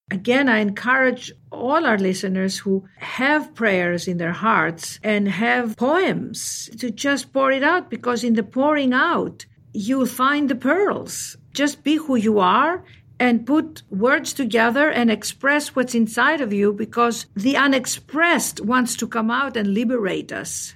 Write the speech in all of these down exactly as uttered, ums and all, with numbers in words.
Again, I encourage all our listeners who have prayers in their hearts and have poems to just pour it out, because in the pouring out, you'll find the pearls. Just be who you are and put words together and express what's inside of you, because the unexpressed wants to come out and liberate us.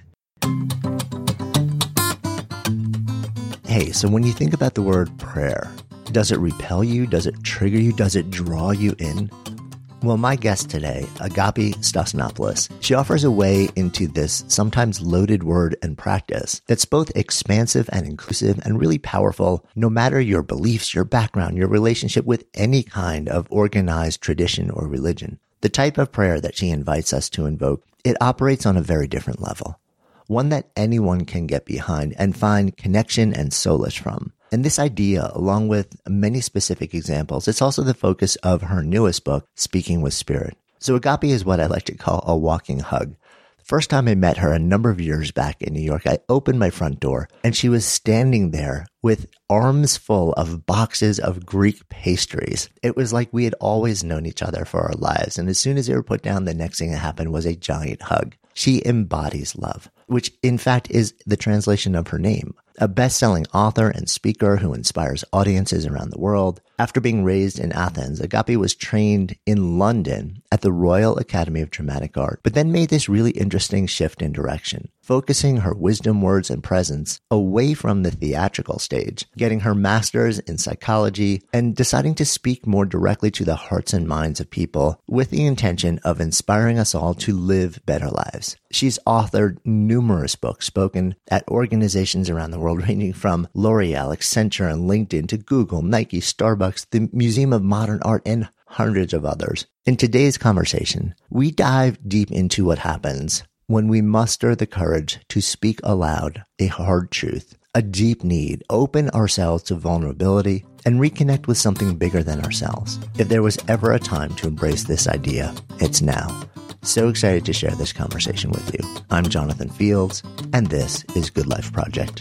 Hey, so when you think about the word prayer, does it repel you? Does it trigger you? Does it draw you in? Well, my guest today, Agapi Stassinopoulos, she offers a way into this sometimes loaded word and practice that's both expansive and inclusive and really powerful, no matter your beliefs, your background, your relationship with any kind of organized tradition or religion. The type of prayer that she invites us to invoke, it operates on a very different level, one that anyone can get behind and find connection and solace from. And this idea, along with many specific examples, it's also the focus of her newest book, Speaking with Spirit. So Agapi is what I like to call a walking hug. The first time I met her a number of years back in New York, I opened my front door and she was standing there with arms full of boxes of Greek pastries. It was like we had always known each other for our lives. And as soon as they were put down, the next thing that happened was a giant hug. She embodies love, which in fact is the translation of her name. A best-selling author and speaker who inspires audiences around the world. After being raised in Athens, Agapi was trained in London at the Royal Academy of Dramatic Art, but then made this really interesting shift in direction, focusing her wisdom, words, and presence away from the theatrical stage, getting her master's in psychology, and deciding to speak more directly to the hearts and minds of people with the intention of inspiring us all to live better lives. She's authored numerous books, spoken at organizations around the world, ranging from L'Oreal, Accenture, and LinkedIn to Google, Nike, Starbucks, the Museum of Modern Art, and hundreds of others. In today's conversation, we dive deep into what happens when we muster the courage to speak aloud a hard truth, a deep need, open ourselves to vulnerability, and reconnect with something bigger than ourselves. If there was ever a time to embrace this idea, it's now. So excited to share this conversation with you. I'm Jonathan Fields, and this is Good Life Project.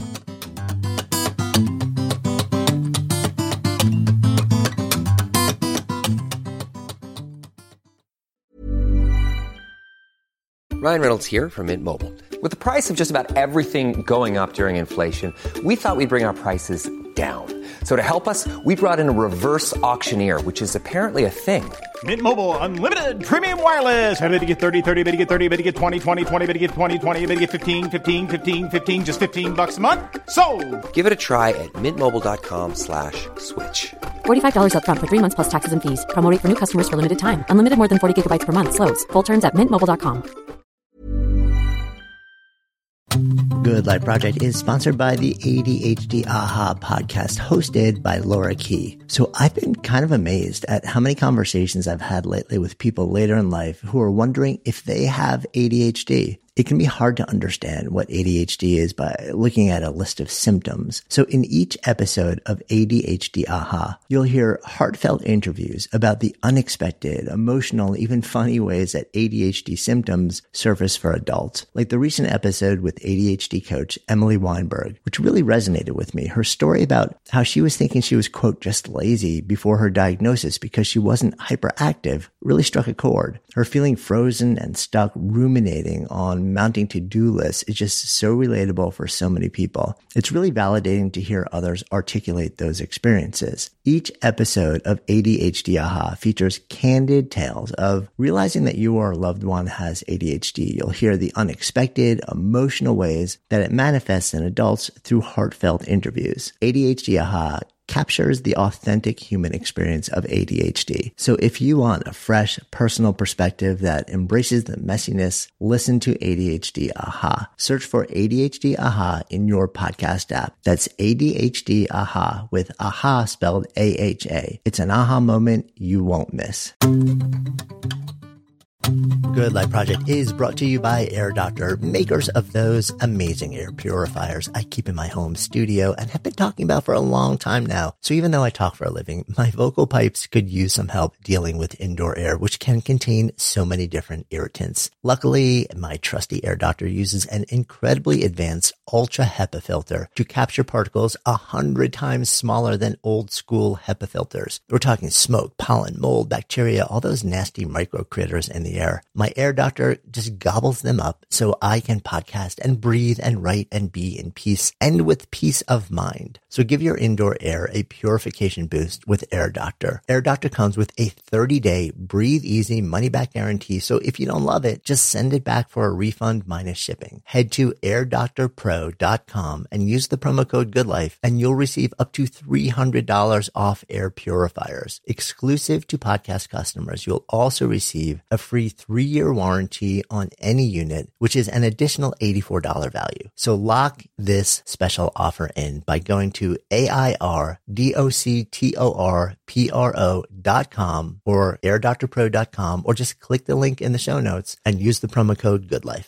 Ryan Reynolds here from Mint Mobile. With the price of just about everything going up during inflation, we thought we'd bring our prices down. So to help us, we brought in a reverse auctioneer, which is apparently a thing. Mint Mobile Unlimited Premium Wireless. How to get thirty, thirty, how to get thirty, how to get twenty, twenty, twenty, how to get twenty, twenty, how to get fifteen, fifteen, fifteen, fifteen, just fifteen bucks a month? Sold! Give it a try at mintmobile.com slash switch. forty-five dollars up front for three months plus taxes and fees. Promo rate for new customers for limited time. Unlimited more than forty gigabytes per month. Slows full terms at mint mobile dot com. Good Life Project is sponsored by the A D H D Aha podcast, hosted by Laura Key. So I've been kind of amazed at how many conversations I've had lately with people later in life who are wondering if they have A D H D. It can be hard to understand what A D H D is by looking at a list of symptoms. So in each episode of A D H D Aha, you'll hear heartfelt interviews about the unexpected, emotional, even funny ways that A D H D symptoms surface for adults. Like the recent episode with A D H D coach Emily Weinberg, which really resonated with me. Her story about how she was thinking she was, quote, just lazy before her diagnosis because she wasn't hyperactive really struck a chord. Her feeling frozen and stuck ruminating on mounting to-do lists is just so relatable for so many people. It's really validating to hear others articulate those experiences. Each episode of A D H D Aha features candid tales of realizing that you or a loved one has A D H D. You'll hear the unexpected, emotional ways that it manifests in adults through heartfelt interviews. A D H D Aha captures the authentic human experience of A D H D. So if you want a fresh, personal perspective that embraces the messiness, listen to A D H D Aha. Search for A D H D Aha in your podcast app. That's A D H D Aha with Aha spelled A H A. It's an aha moment you won't miss. Good Life Project is brought to you by Air Doctor, makers of those amazing air purifiers I keep in my home studio and have been talking about for a long time now. So even though I talk for a living, my vocal pipes could use some help dealing with indoor air, which can contain so many different irritants. Luckily, my trusty Air Doctor uses an incredibly advanced ultra HEPA filter to capture particles a hundred times smaller than old school HEPA filters. We're talking smoke, pollen, mold, bacteria, all those nasty micro critters in the air. My Air Doctor just gobbles them up so I can podcast and breathe and write and be in peace and with peace of mind. So give your indoor air a purification boost with Air Doctor. Air Doctor comes with a thirty-day breathe easy money back guarantee. So if you don't love it, just send it back for a refund minus shipping. Head to air doctor pro dot com and use the promo code GOODLIFE and you'll receive up to three hundred dollars off air purifiers. Exclusive to podcast customers, you'll also receive a free three-year warranty on any unit, which is an additional eighty-four dollars value. So lock this special offer in by going to A I R D O C T O R P R O dot com or air doctor pro dot com, or just click the link in the show notes and use the promo code GOODLIFE.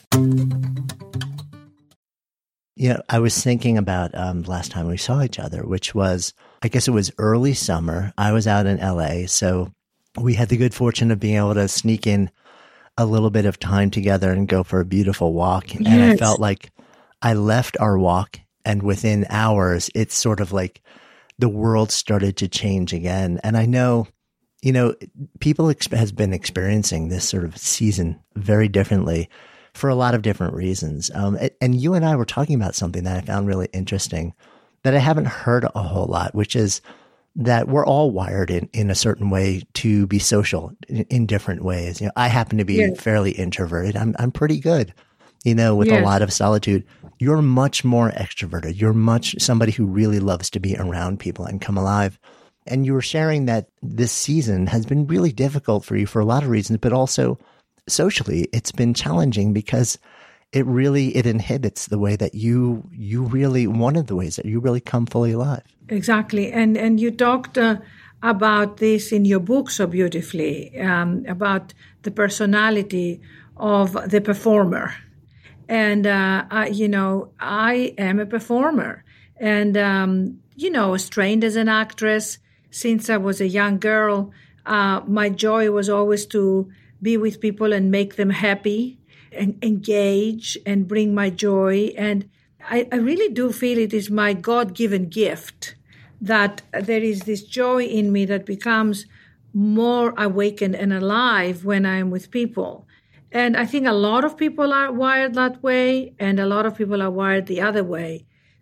You know, I was thinking about um, last time we saw each other, which was, I guess it was early summer. I was out in L A, so we had the good fortune of being able to sneak in a little bit of time together and go for a beautiful walk. Yes. And I felt like I left our walk, and within hours, it's sort of like the world started to change again. And I know, you know, people ex- has been experiencing this sort of season very differently for a lot of different reasons. Um, and you and I were talking about something that I found really interesting that I haven't heard a whole lot, which is that we're all wired in, in a certain way to be social in, in different ways. You know, I happen to be yes. fairly introverted. I'm I'm pretty good, you know, with yes. a lot of solitude. You're much more extroverted. You're much somebody who really loves to be around people and come alive. And you were sharing that this season has been really difficult for you for a lot of reasons, but also socially, it's been challenging because it really, it inhibits the way that you, you really, one of the ways that you really come fully alive. Exactly. And, and you talked uh, about this in your book so beautifully, um, about the personality of the performer. And, uh, I, you know, I am a performer and, um, you know, was trained as an actress since I was a young girl. Uh, my joy was always to be with people and make them happy and engage and bring my joy. And I, I really do feel it is my God-given gift that there is this joy in me that becomes more awakened and alive when I'm with people. And I think a lot of people are wired that way, and a lot of people are wired the other way.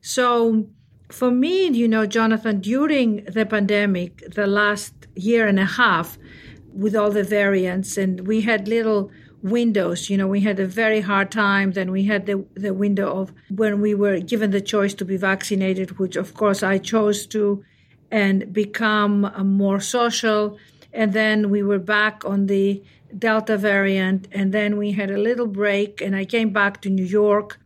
So for me, you know, Jonathan, during the pandemic, the last year and a half, with all the variants, and we had little windows, you know, we had a very hard time. Then we had the, the window of when we were given the choice to be vaccinated, which of course I chose to, and become more social. And then we were back on the Delta variant, and then we had a little break, and I came back to New York,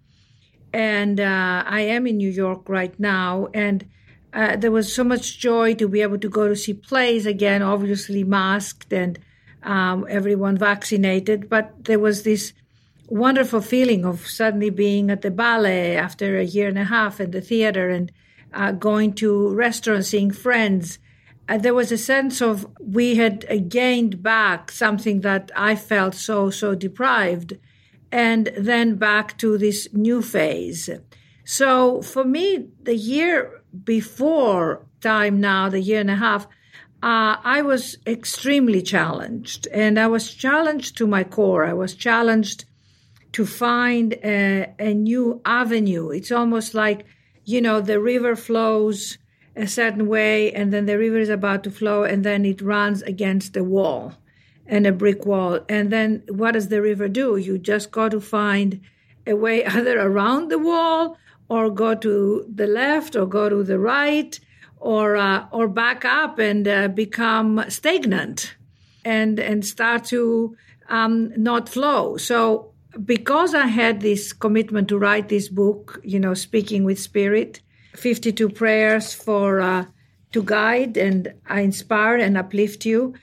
and uh, I am in New York right now, and Uh, there was so much joy to be able to go to see plays again, obviously masked and um, everyone vaccinated. But there was this wonderful feeling of suddenly being at the ballet after a year and a half at the theater, and uh, going to restaurants, seeing friends. Uh, there was a sense of we had uh, gained back something that I felt so, so deprived, and then back to this new phase. So for me, the year before time now, the year and a half, uh, I was extremely challenged. And I was challenged to my core. I was challenged to find a, a new avenue. It's almost like, you know, the river flows a certain way, and then the river is about to flow, and then it runs against a wall and a brick wall. And then what does the river do? You just got to find a way either around the wall, or go to the left, or go to the right, or uh, or back up and uh, become stagnant, and and start to um, not flow. So because I had this commitment to write this book, you know, Speaking with Spirit, fifty-two prayers for uh, to guide and I inspire and uplift you,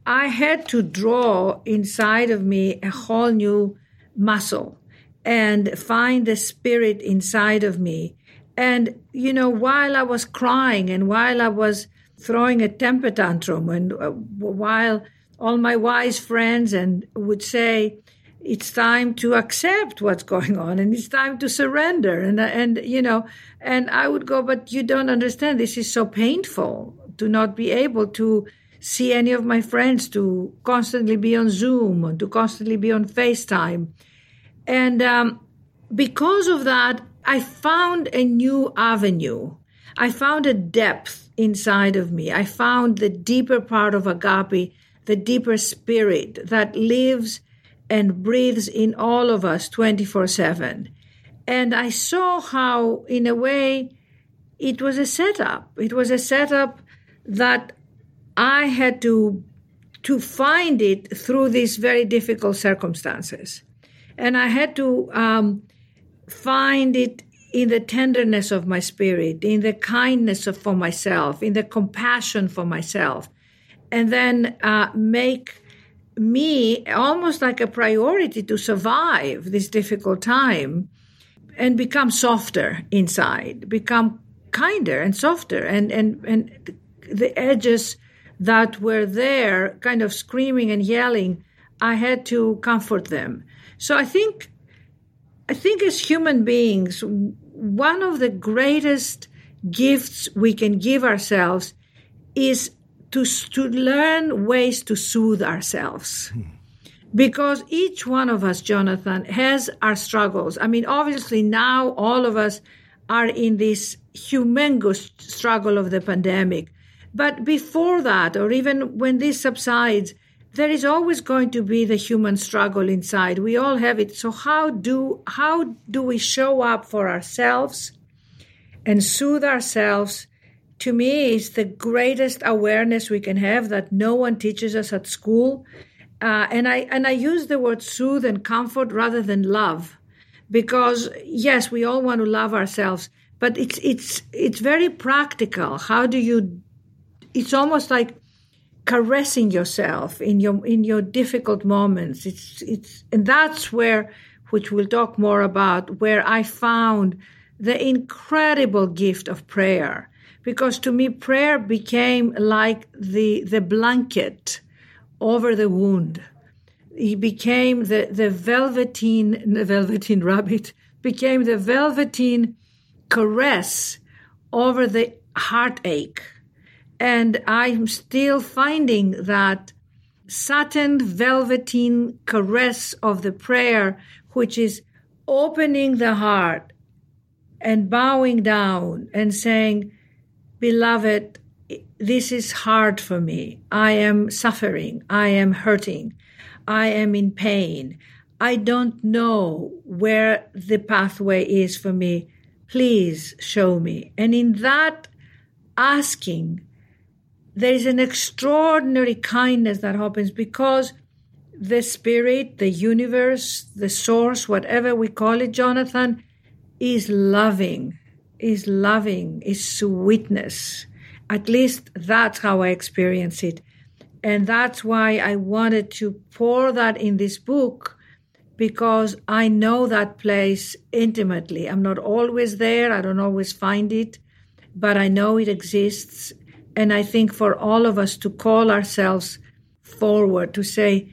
I had to draw inside of me a whole new muscle and find the spirit inside of me. And, you know, while I was crying and while I was throwing a temper tantrum and uh, while all my wise friends and would say, it's time to accept what's going on and it's time to surrender. And, and, you know, and I would go, but you don't understand. This is so painful to not be able to see any of my friends, to constantly be on Zoom and to constantly be on FaceTime. And um, because of that, I found a new avenue. I found a depth inside of me. I found the deeper part of agape, the deeper spirit that lives and breathes in all of us twenty-four seven. And I saw how, in a way, it was a setup. It was a setup that I had to, to find it through these very difficult circumstances. And I had to um, find it in the tenderness of my spirit, in the kindness of, for myself, in the compassion for myself, and then uh, make me almost like a priority to survive this difficult time and become softer inside, become kinder and softer. And, and, and the edges that were there kind of screaming and yelling, I had to comfort them. So I think, I think as human beings, one of the greatest gifts we can give ourselves is to, to learn ways to soothe ourselves. Hmm. Because each one of us, Jonathan, has our struggles. I mean, obviously now all of us are in this humongous struggle of the pandemic. But before that, or even when this subsides, there is always going to be the human struggle inside. We all have it. So how do how do we show up for ourselves and soothe ourselves? To me, is the greatest awareness we can have that no one teaches us at school. Uh, and I and I use the word soothe and comfort rather than love, because yes, we all want to love ourselves, but it's it's it's very practical. How do you? It's almost like caressing yourself in your in your difficult moments. It's it's and that's where, which we'll talk more about, where I found the incredible gift of prayer. Because to me, prayer became like the the blanket over the wound. It became the the velveteen the velveteen rabbit became the velveteen caress over the heartache. And I'm still finding that satin velveteen caress of the prayer, which is opening the heart and bowing down and saying, beloved, this is hard for me. I am suffering. I am hurting. I am in pain. I don't know where the pathway is for me. Please show me. And in that asking, there is an extraordinary kindness that happens, because the spirit, the universe, the source, whatever we call it, Jonathan, is loving, is loving, is sweetness. At least that's how I experience it. And that's why I wanted to pour that in this book, because I know that place intimately. I'm not always there. I don't always find it, but I know it exists. And I think for all of us to call ourselves forward, to say,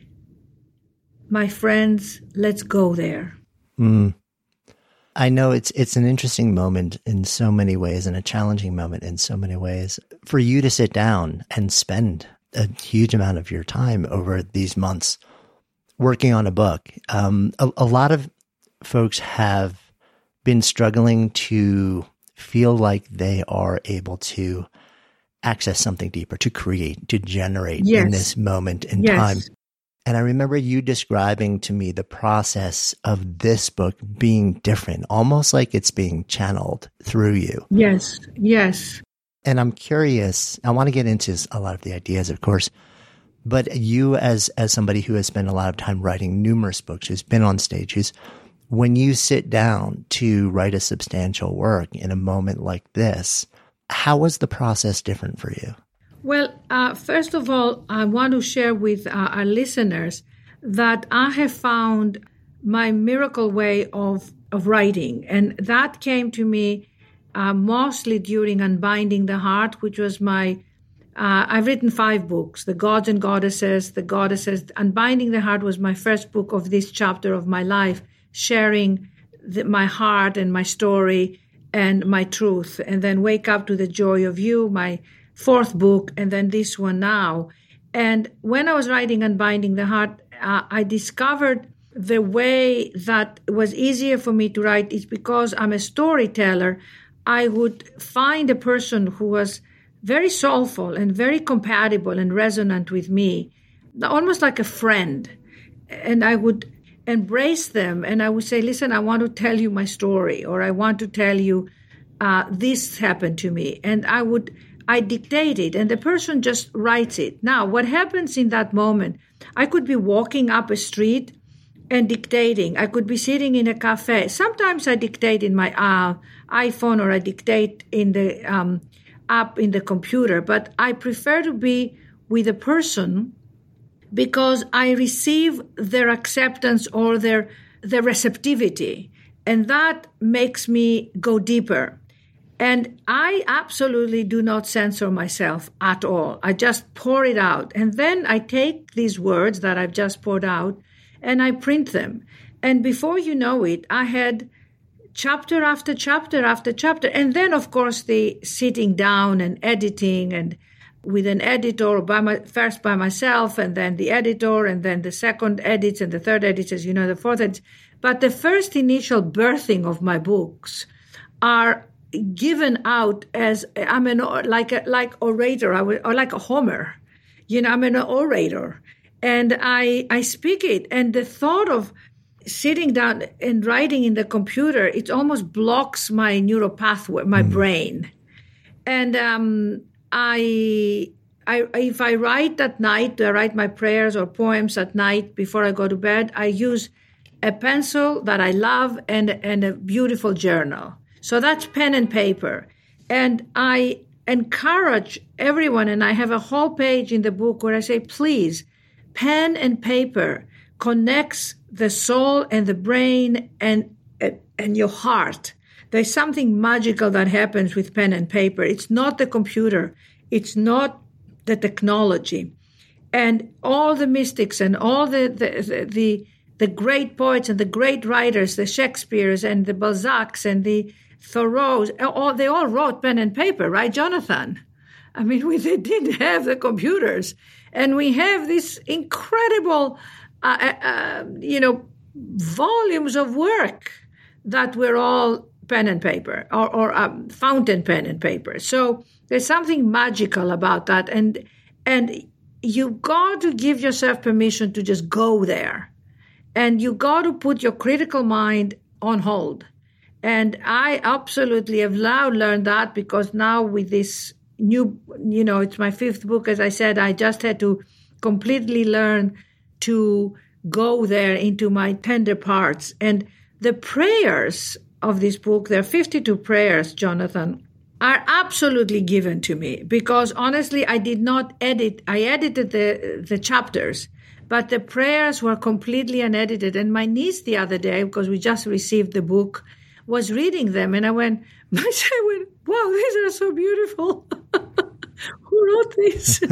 my friends, let's go there. Mm. I know it's it's an interesting moment in so many ways, and a challenging moment in so many ways. For you to sit down and spend a huge amount of your time over these months working on a book. Um, a, a lot of folks have been struggling to feel like they are able to access something deeper, to create, to generate yes. in this moment in yes. time. And I remember you describing to me the process of this book being different, almost like it's being channeled through you. Yes, yes. And I'm curious, I want to get into a lot of the ideas, of course, but you as as somebody who has spent a lot of time writing numerous books, who's been on stage, who's, when you sit down to write a substantial work in a moment like this, how was the process different for you? Well, Uh, first of all, I want to share with uh, our listeners that I have found my miracle way of, of writing. And that came to me uh, mostly during Unbinding the Heart, which was my, uh, I've written five books, The Gods and Goddesses, The Goddesses. Unbinding the Heart was my first book of this chapter of my life, sharing the, my heart and my story and my truth. And then Wake Up to the Joy of You, my fourth book, and then this one now. And when I was writing Unbinding the Heart, uh, I discovered the way that was easier for me to write is because I'm a storyteller. I would find a person who was very soulful and very compatible and resonant with me, almost like a friend. And I would embrace them and I would say, listen, I want to tell you my story, or I want to tell you uh, this happened to me. And I would, I dictate it and the person just writes it. Now, what happens in that moment? I could be walking up a street and dictating. I could be sitting in a cafe. Sometimes I dictate in my uh, iPhone, or I dictate in the um, app in the computer, but I prefer to be with a person because I receive their acceptance or their, their receptivity, and that makes me go deeper. And I absolutely do not censor myself at all. I just pour it out. And then I take these words that I've just poured out and I print them. And before you know it, I had chapter after chapter after chapter. And then, of course, the sitting down and editing, and with an editor, by my, first by myself, and then the editor, and then the second edits, and the third edits, as you know, the fourth edits. But the first initial birthing of my books are given out as I'm an like a like orator, I would, or like a Homer, you know. I'm an orator, and I I speak it. And the thought of sitting down and writing in the computer, it almost blocks my neural pathway, my mm. brain. And um, I I if I write at night, I write my prayers or poems at night before I go to bed. I use a pencil that I love and and a beautiful journal. So that's pen and paper. And I encourage everyone, and I have a whole page in the book where I say, please, pen and paper connects the soul and the brain and, and your heart. There's something magical that happens with pen and paper. It's not the computer. It's not the technology. And all the mystics and all the the, the, the, the great poets and the great writers, the Shakespeares and the Balzacs and the Thoreau's, all, they all wrote pen and paper, right, Jonathan? I mean, we they didn't have the computers. And we have this incredible, uh, uh, you know, volumes of work that were all pen and paper, or, or um, fountain pen and paper. So there's something magical about that. And, and you got to give yourself permission to just go there. And you got to put your critical mind on hold. And I absolutely have now learned that, because now with this new, you know, it's my fifth book, as I said, I just had to completely learn to go there into my tender parts. And the prayers of this book, there are fifty-two prayers, Jonathan, are absolutely given to me, because honestly, I did not edit. I edited the, the chapters, but the prayers were completely unedited. And my niece the other day, because we just received the book, was reading them, and I went, I went, wow, these are so beautiful. Who wrote these?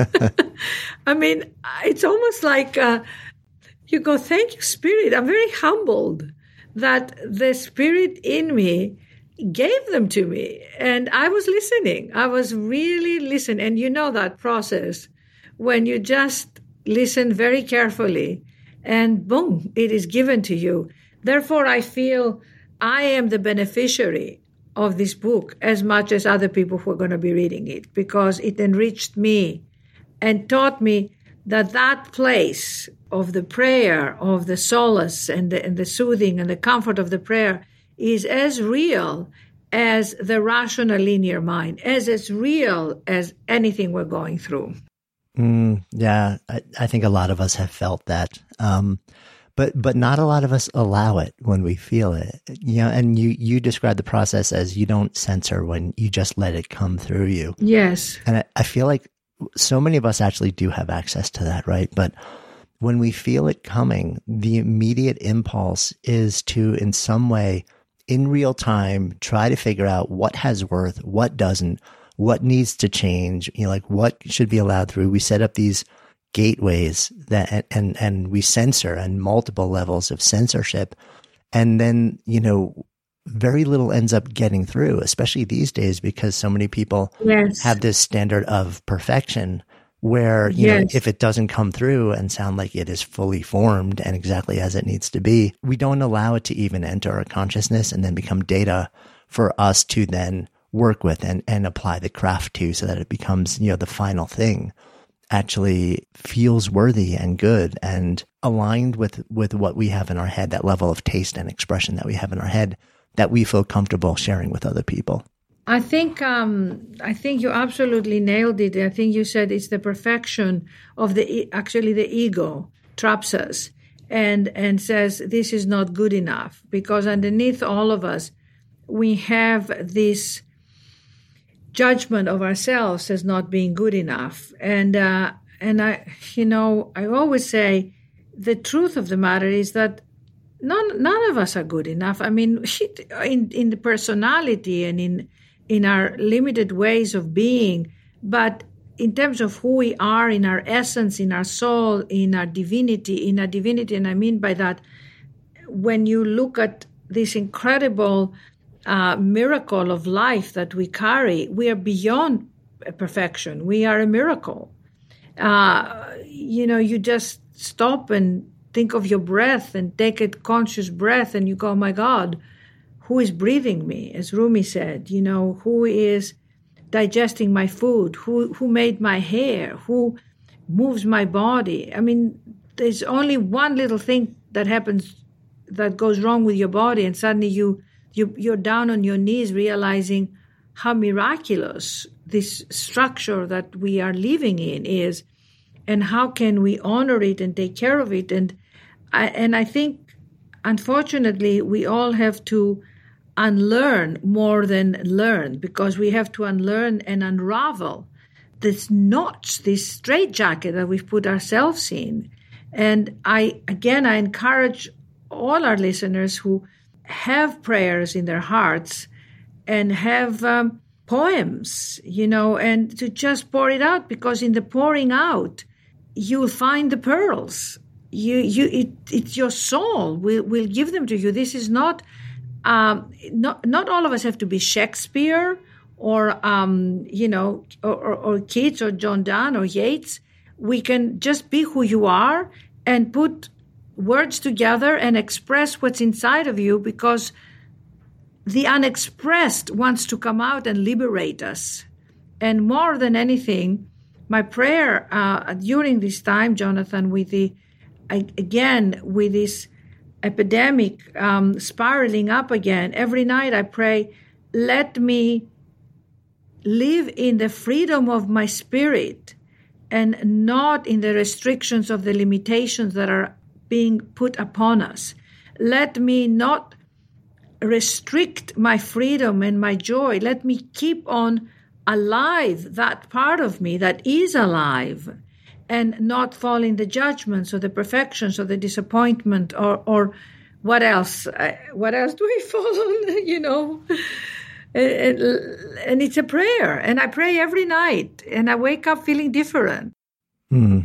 I mean, it's almost like uh, you go, thank you, Spirit. I'm very humbled that the Spirit in me gave them to me. And I was listening. I was really listening. And you know that process when you just listen very carefully and boom, it is given to you. Therefore, I feel I am the beneficiary of this book as much as other people who are going to be reading it, because it enriched me and taught me that that place of the prayer, of the solace and the, and the soothing and the comfort of the prayer is as real as the rational linear mind, as as real as anything we're going through. Mm, yeah, I, I think a lot of us have felt that. Um, But but not a lot of us allow it when we feel it. You know, and you, you describe the process as you don't censor when you just let it come through you. Yes. And I, I feel like so many of us actually do have access to that, right? But when we feel it coming, the immediate impulse is to, in some way, in real time, try to figure out what has worth, what doesn't, what needs to change, you know, like what should be allowed through. We set up these gateways that, and, and we censor, and multiple levels of censorship. And then, you know, very little ends up getting through, especially these days, because so many people yes. have this standard of perfection where, you yes. know, if it doesn't come through and sound like it is fully formed and exactly as it needs to be, we don't allow it to even enter our consciousness and then become data for us to then work with and, and apply the craft to, so that it becomes, you know, the final thing actually feels worthy and good and aligned with, with what we have in our head, that level of taste and expression that we have in our head that we feel comfortable sharing with other people. I think um, I think you absolutely nailed it. I think you said it's the perfection of the actually the ego traps us and and says this is not good enough, because underneath all of us we have this judgment of ourselves as not being good enough. And uh, and I you know I always say the truth of the matter is that none none of us are good enough. I mean, in in the personality and in in our limited ways of being, but in terms of who we are, in our essence, in our soul, in our divinity, in our divinity, and I mean by that, when you look at this incredible uh, miracle of life that we carry, we are beyond perfection. We are a miracle. Uh, you know, you just stop and think of your breath and take a conscious breath and you go, oh my God, who is breathing me? As Rumi said, you know, who is digesting my food? Who who made my hair? Who moves my body? I mean, there's only one little thing that happens that goes wrong with your body, and suddenly you, you you're down on your knees realizing how miraculous this structure that we are living in is, and how can we honor it and take care of it. And I, and I think, unfortunately, we all have to unlearn more than learn, because we have to unlearn and unravel this knots, this straitjacket that we've put ourselves in. And I, again, I encourage all our listeners who have prayers in their hearts and have um, poems, you know, and to just pour it out, because in the pouring out, you'll find the pearls. You, you, it, it's your soul will will give them to you. This is not, um, not, not all of us have to be Shakespeare or, um, you know, or, or, or Keats or John Donne or Yeats. We can just be who you are and put words together and express what's inside of you, because the unexpressed wants to come out and liberate us. And more than anything, my prayer uh, during this time, Jonathan, with the again, with this epidemic um, spiraling up again, every night I pray, let me live in the freedom of my spirit and not in the restrictions of the limitations that are being put upon us. Let me not restrict my freedom and my joy. Let me keep on alive that part of me that is alive, and not fall in the judgments or the perfections or the disappointment or, or what else? What else do we fall on, you know? And, and it's a prayer. And I pray every night. And I wake up feeling different. Mm.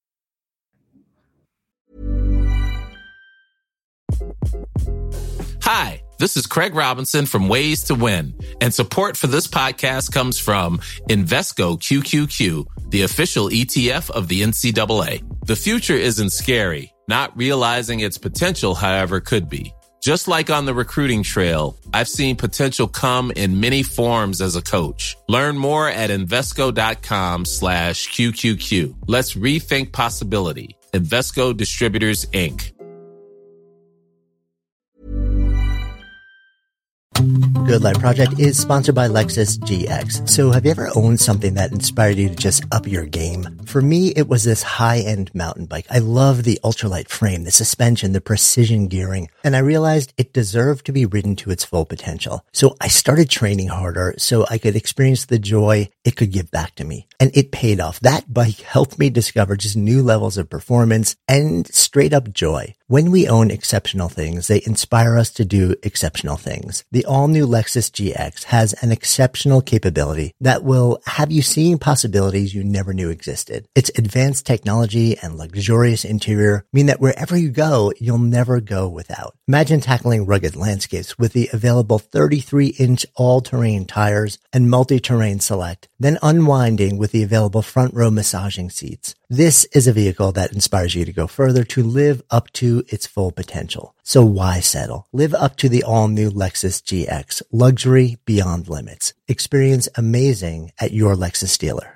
Hi, this is Craig Robinson from Ways to Win. And support for this podcast comes from Invesco Q Q Q, the official E T F of the N C double A. The future isn't scary. Not realizing its potential, however, could be. Just like on the recruiting trail, I've seen potential come in many forms as a coach. Learn more at Invesco.com slash QQQ. Let's rethink possibility. Invesco Distributors, Incorporated. Good Life Project is sponsored by Lexus G X. So have you ever owned something that inspired you to just up your game? For me, it was this high-end mountain bike. I love the ultralight frame, the suspension, the precision gearing, and I realized it deserved to be ridden to its full potential. So I started training harder so I could experience the joy it could give back to me. And it paid off. That bike helped me discover just new levels of performance and straight up joy. When we own exceptional things, they inspire us to do exceptional things. The all-new Lexus G X has an exceptional capability that will have you seeing possibilities you never knew existed. Its advanced technology and luxurious interior mean that wherever you go, you'll never go without. Imagine tackling rugged landscapes with the available thirty-three inch all-terrain tires and multi-terrain select, then unwinding with the available front row massaging seats. This is a vehicle that inspires you to go further, to live up to its full potential. So why settle? Live up to the all-new Lexus G X. Luxury beyond limits. Experience amazing at your Lexus dealer.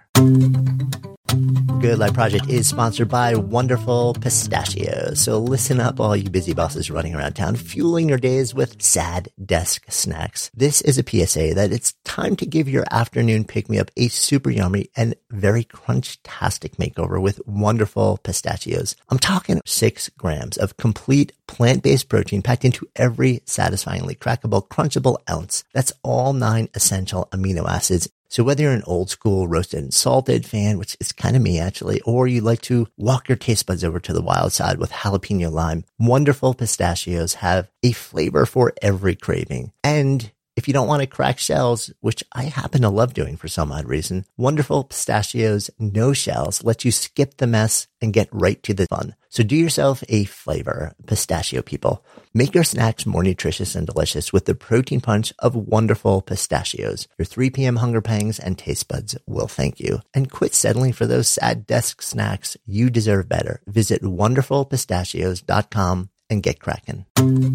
Good Life Project is sponsored by Wonderful Pistachios. So listen up, all you busy bosses running around town, fueling your days with sad desk snacks. This is a P S A that it's time to give your afternoon pick-me-up a super yummy and very crunch-tastic makeover with Wonderful Pistachios. I'm talking six grams of complete plant-based protein packed into every satisfyingly crackable, crunchable ounce. That's all nine essential amino acids. So whether you're an old school roasted and salted fan, which is kind of me actually, or you like to walk your taste buds over to the wild side with jalapeno lime, Wonderful Pistachios have a flavor for every craving. And if you don't want to crack shells, which I happen to love doing for some odd reason, Wonderful Pistachios No Shells let you skip the mess and get right to the fun. So do yourself a favor, pistachio people. Make your snacks more nutritious and delicious with the protein punch of Wonderful Pistachios. Your three p.m. hunger pangs and taste buds will thank you. And quit settling for those sad desk snacks. You deserve better. Visit wonderful pistachios dot com and get cracking.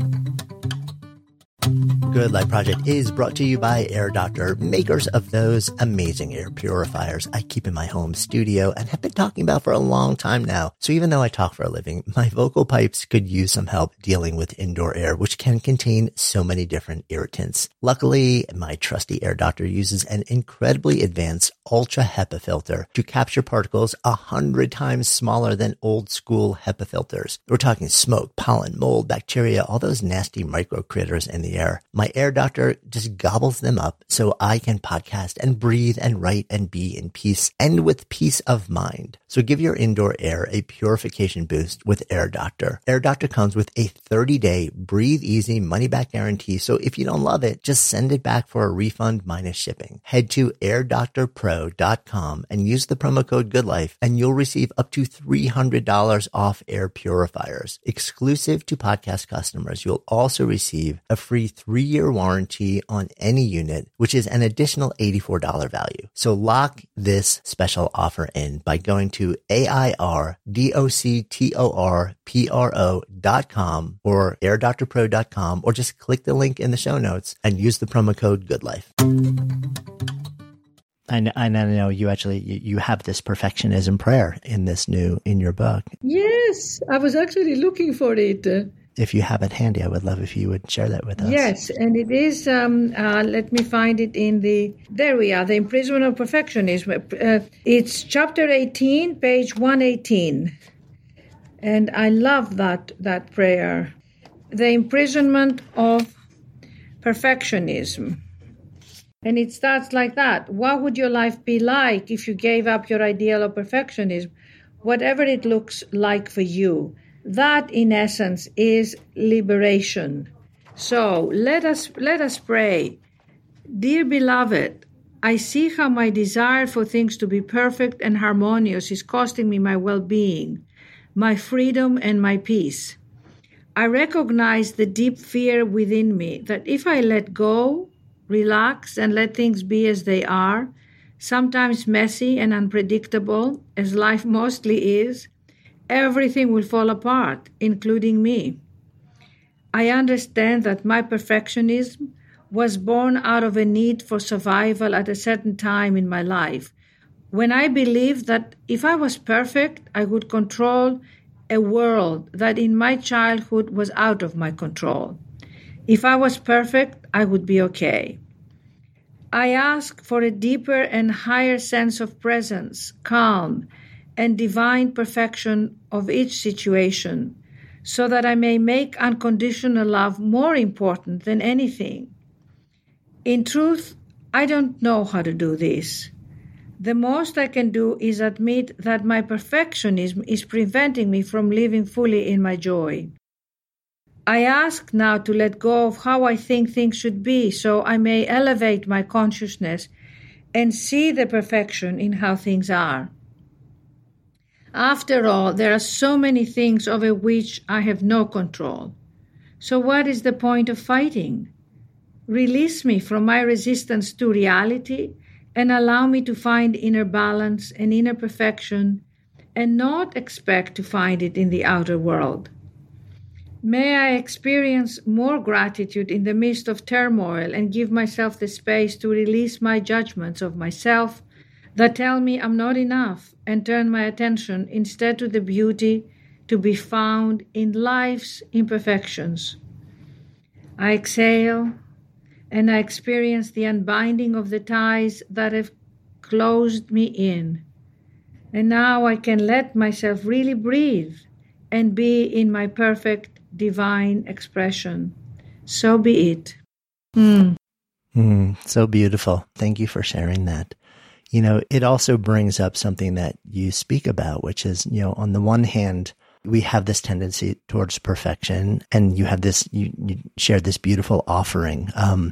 Good Life Project is brought to you by Air Doctor, makers of those amazing air purifiers I keep in my home studio and have been talking about for a long time now. So even though I talk for a living, my vocal pipes could use some help dealing with indoor air, which can contain so many different irritants. Luckily, my trusty Air Doctor uses an incredibly advanced Ultra HEPA filter to capture particles a hundred times smaller than old school HEPA filters. We're talking smoke, pollen, mold, bacteria, all those nasty micro critters in the air. My Air Doctor just gobbles them up so I can podcast and breathe and write and be in peace and with peace of mind. So give your indoor air a purification boost with Air Doctor. Air Doctor comes with a thirty-day breathe easy money back guarantee. So if you don't love it, just send it back for a refund minus shipping. Head to air doctor pro dot com and use the promo code GOODLIFE and you'll receive up to three hundred dollars off air purifiers. Exclusive to podcast customers, you'll also receive a free three-year warranty on any unit, which is an additional eighty-four dollars value. So lock this special offer in by going to A I R D O C T O R P R O dot com or air doctor pro dot com, or just click the link in the show notes and use the promo code GOODLIFE. I know, I know you actually, you, you have this perfectionism prayer in this new, in your book. Yes, I was actually looking for it. If you have it handy, I would love if you would share that with us. Yes, and it is, um, uh, let me find it in the, there we are, The Imprisonment of Perfectionism. Uh, it's chapter eighteen, page one eighteen. And I love that, that prayer. The Imprisonment of Perfectionism. And it starts like that. What would your life be like if you gave up your ideal of perfectionism, whatever it looks like for you? That, in essence, is liberation. So let us let us pray. Dear beloved, I see how my desire for things to be perfect and harmonious is costing me my well-being, my freedom, and my peace. I recognize the deep fear within me that if I let go, relax, and let things be as they are, sometimes messy and unpredictable, as life mostly is, everything will fall apart, including me. I understand that my perfectionism was born out of a need for survival at a certain time in my life, when I believed that if I was perfect, I would control a world that in my childhood was out of my control. If I was perfect, I would be okay. I ask for a deeper and higher sense of presence, calm, and divine perfection of each situation, so that I may make unconditional love more important than anything. In truth, I don't know how to do this. The most I can do is admit that my perfectionism is preventing me from living fully in my joy. I ask now to let go of how I think things should be, so I may elevate my consciousness and see the perfection in how things are. After all, there are so many things over which I have no control. So what is the point of fighting? Release me from my resistance to reality and allow me to find inner balance and inner perfection and not expect to find it in the outer world. May I experience more gratitude in the midst of turmoil and give myself the space to release my judgments of myself that tell me I'm not enough and turn my attention instead to the beauty to be found in life's imperfections. I exhale and I experience the unbinding of the ties that have closed me in. And now I can let myself really breathe and be in my perfect divine expression. So be it. Mm. Mm, so beautiful. Thank you for sharing that. You know, it also brings up something that you speak about, which is, you know, on the one hand, we have this tendency towards perfection, and you have this, you, you share this beautiful offering. Um,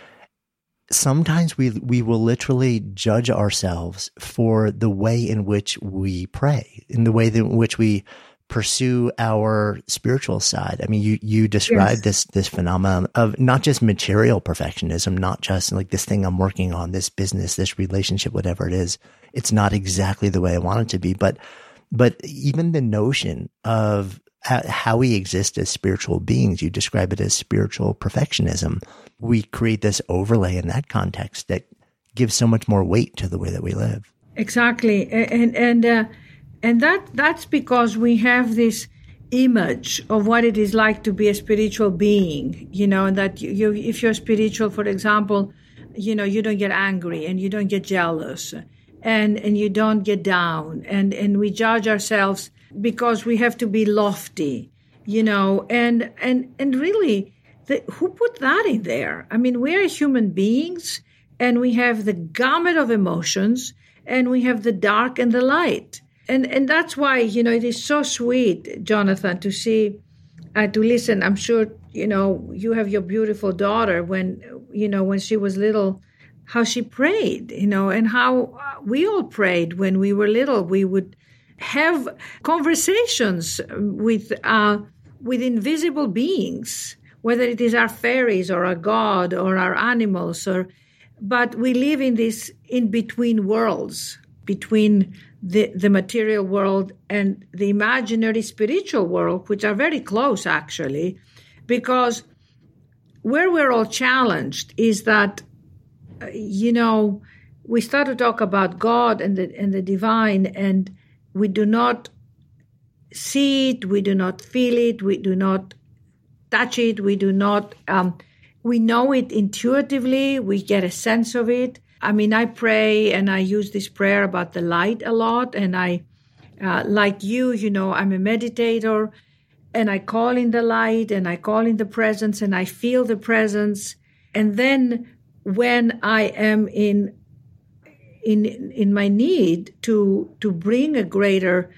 sometimes we, we will literally judge ourselves for the way in which we pray, in the way in which we pursue our spiritual side. I mean, you, you described yes. this, this phenomenon of not just material perfectionism, not just like this thing I'm working on, this business, this relationship, whatever it is. It's not exactly the way I want it to be, but, but even the notion of how, how we exist as spiritual beings, you describe it as spiritual perfectionism. We create this overlay in that context that gives so much more weight to the way that we live. Exactly. And, and, uh, And that that's because we have this image of what it is like to be a spiritual being, you know, and that you, you, if you're spiritual, for example, you know, you don't get angry and you don't get jealous and, and you don't get down. And, and we judge ourselves because we have to be lofty, you know, and, and, and really, the, who put that in there? I mean, we're human beings and we have the gamut of emotions and we have the dark and the light. And and that's why, you know, it is so sweet, Jonathan, to see, uh, to listen. I'm sure, you know, you have your beautiful daughter when, you know, when she was little, how she prayed, you know, and how we all prayed when we were little. We would have conversations with uh, with invisible beings, whether it is our fairies or our God or our animals, or, but we live in this in-between worlds, between the, the material world and the imaginary spiritual world, which are very close, actually, because where we're all challenged is that, uh, you know, we start to talk about God and the, and the divine, and we do not see it, we do not feel it, we do not touch it, we do not, um, we know it intuitively, we get a sense of it. I mean, I pray and I use this prayer about the light a lot. And I, uh, like you, you know, I'm a meditator and I call in the light and I call in the presence and I feel the presence. And then when I am in, in, in my need to, to bring a greater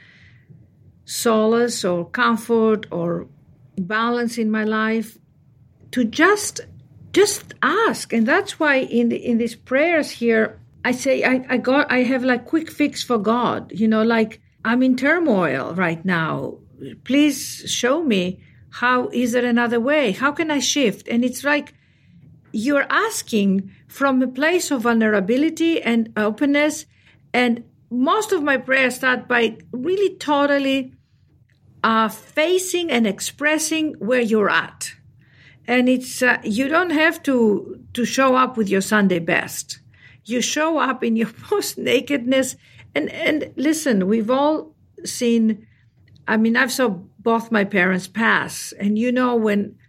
solace or comfort or balance in my life, to just Just ask. And that's why in the, in these prayers here, I say, I, I got, I have like quick fix for God, you know, like I'm in turmoil right now. Please show me, how is there another way? How can I shift? And it's like you're asking from a place of vulnerability and openness. And most of my prayers start by really totally uh, facing and expressing where you're at. And it's uh, you don't have to to show up with your Sunday best. You show up in your most nakedness. And and listen, we've all seen. I mean, I've saw both my parents pass, and you know when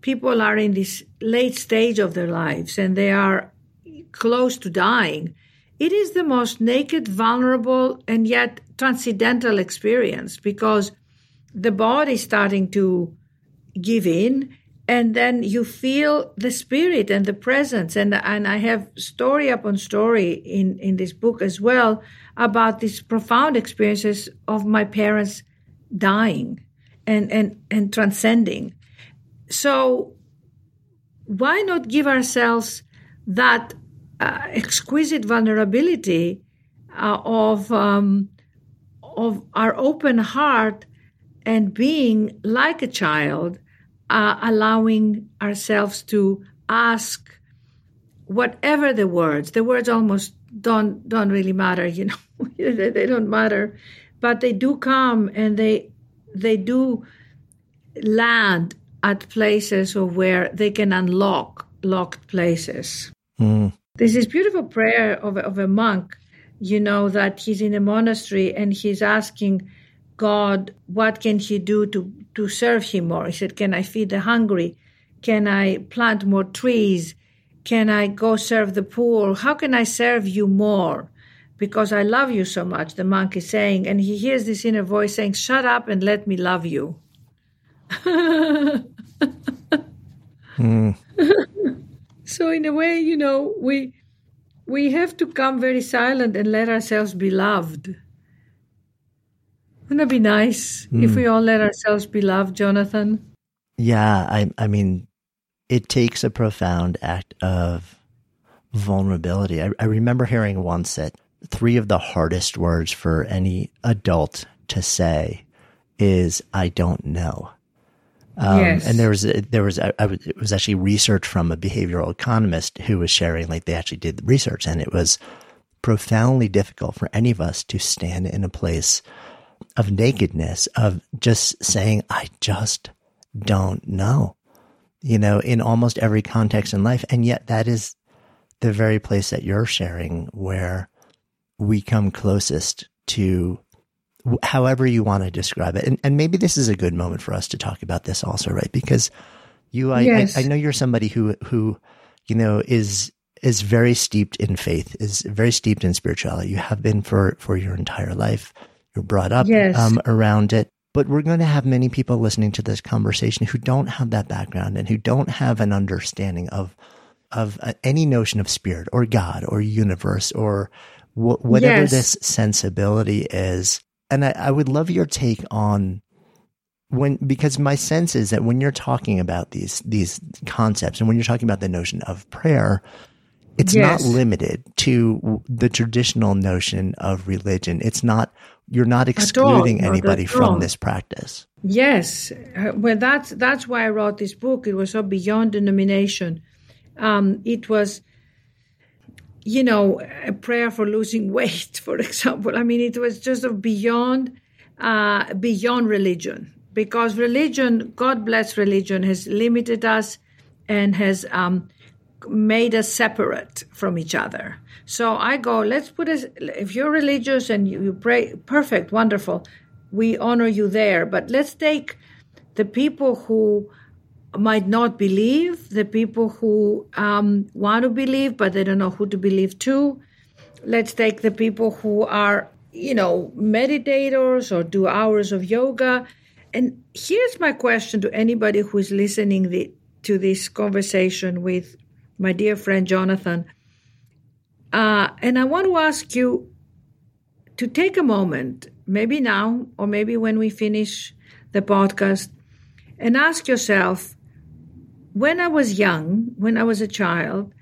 people are in this late stage of their lives and they are close to dying, it is the most naked, vulnerable, and yet transcendental experience, because the body is starting to give in, and then you feel the spirit and the presence. And, and I have story upon story in, in this book as well about these profound experiences of my parents dying and, and, and transcending. So why not give ourselves that uh, exquisite vulnerability uh, of um, of our open heart and being like a child, uh, allowing ourselves to ask whatever the words. The words almost don't don't really matter, you know. They don't matter, but they do come and they they do land at places of where they can unlock locked places. Mm. There's this beautiful prayer of, of a monk, you know, that he's in a monastery and he's asking God, what can he do to, to serve him more? He said, can I feed the hungry? Can I plant more trees? Can I go serve the poor? How can I serve you more? Because I love you so much, the monk is saying. And he hears this inner voice saying, shut up and let me love you. mm. So in a way, you know, we we have to come very silent and let ourselves be loved. Wouldn't that be nice mm. if we all let ourselves be loved, Jonathan? Yeah, I I mean, it takes a profound act of vulnerability. I, I remember hearing once that three of the hardest words for any adult to say is, I don't know. Um, yes. And there was, a, there was, a, I was, it was actually research from a behavioral economist who was sharing, like they actually did the research, and it was profoundly difficult for any of us to stand in a place of nakedness, of just saying, I just don't know, you know, in almost every context in life. And yet that is the very place that you're sharing where we come closest to however you want to describe it. And, and maybe this is a good moment for us to talk about this also, right? Because you, I, yes. I, I know you're somebody who, who, you know, is, is very steeped in faith, is very steeped in spirituality. You have been for, for your entire life. You're brought up yes. um, around it. But we're going to have many people listening to this conversation who don't have that background and who don't have an understanding of, of uh, any notion of spirit or God or universe or wh- whatever yes. this sensibility is. And I, I would love your take on when, because my sense is that when you're talking about these, these concepts and when you're talking about the notion of prayer, it's yes. not limited to the traditional notion of religion. It's not, you're not excluding not anybody from this practice. Yes. Uh, well, that's, that's why I wrote this book. It was so beyond denomination. Um, it was, you know, a prayer for losing weight, for example. I mean, it was just of beyond, uh, beyond religion, because religion, God bless religion, has limited us and has um, made us separate from each other. So I go, let's put us, if you're religious and you, you pray, perfect, wonderful, we honor you there. But let's take the people who might not believe, the people who um, want to believe, but they don't know who to believe to. Let's take the people who are, you know, meditators or do hours of yoga. And here's my question to anybody who is listening the, to this conversation with my dear friend Jonathan. Uh, and I want to ask you to take a moment, maybe now or maybe when we finish the podcast, and ask yourself, when I was young, when I was a child,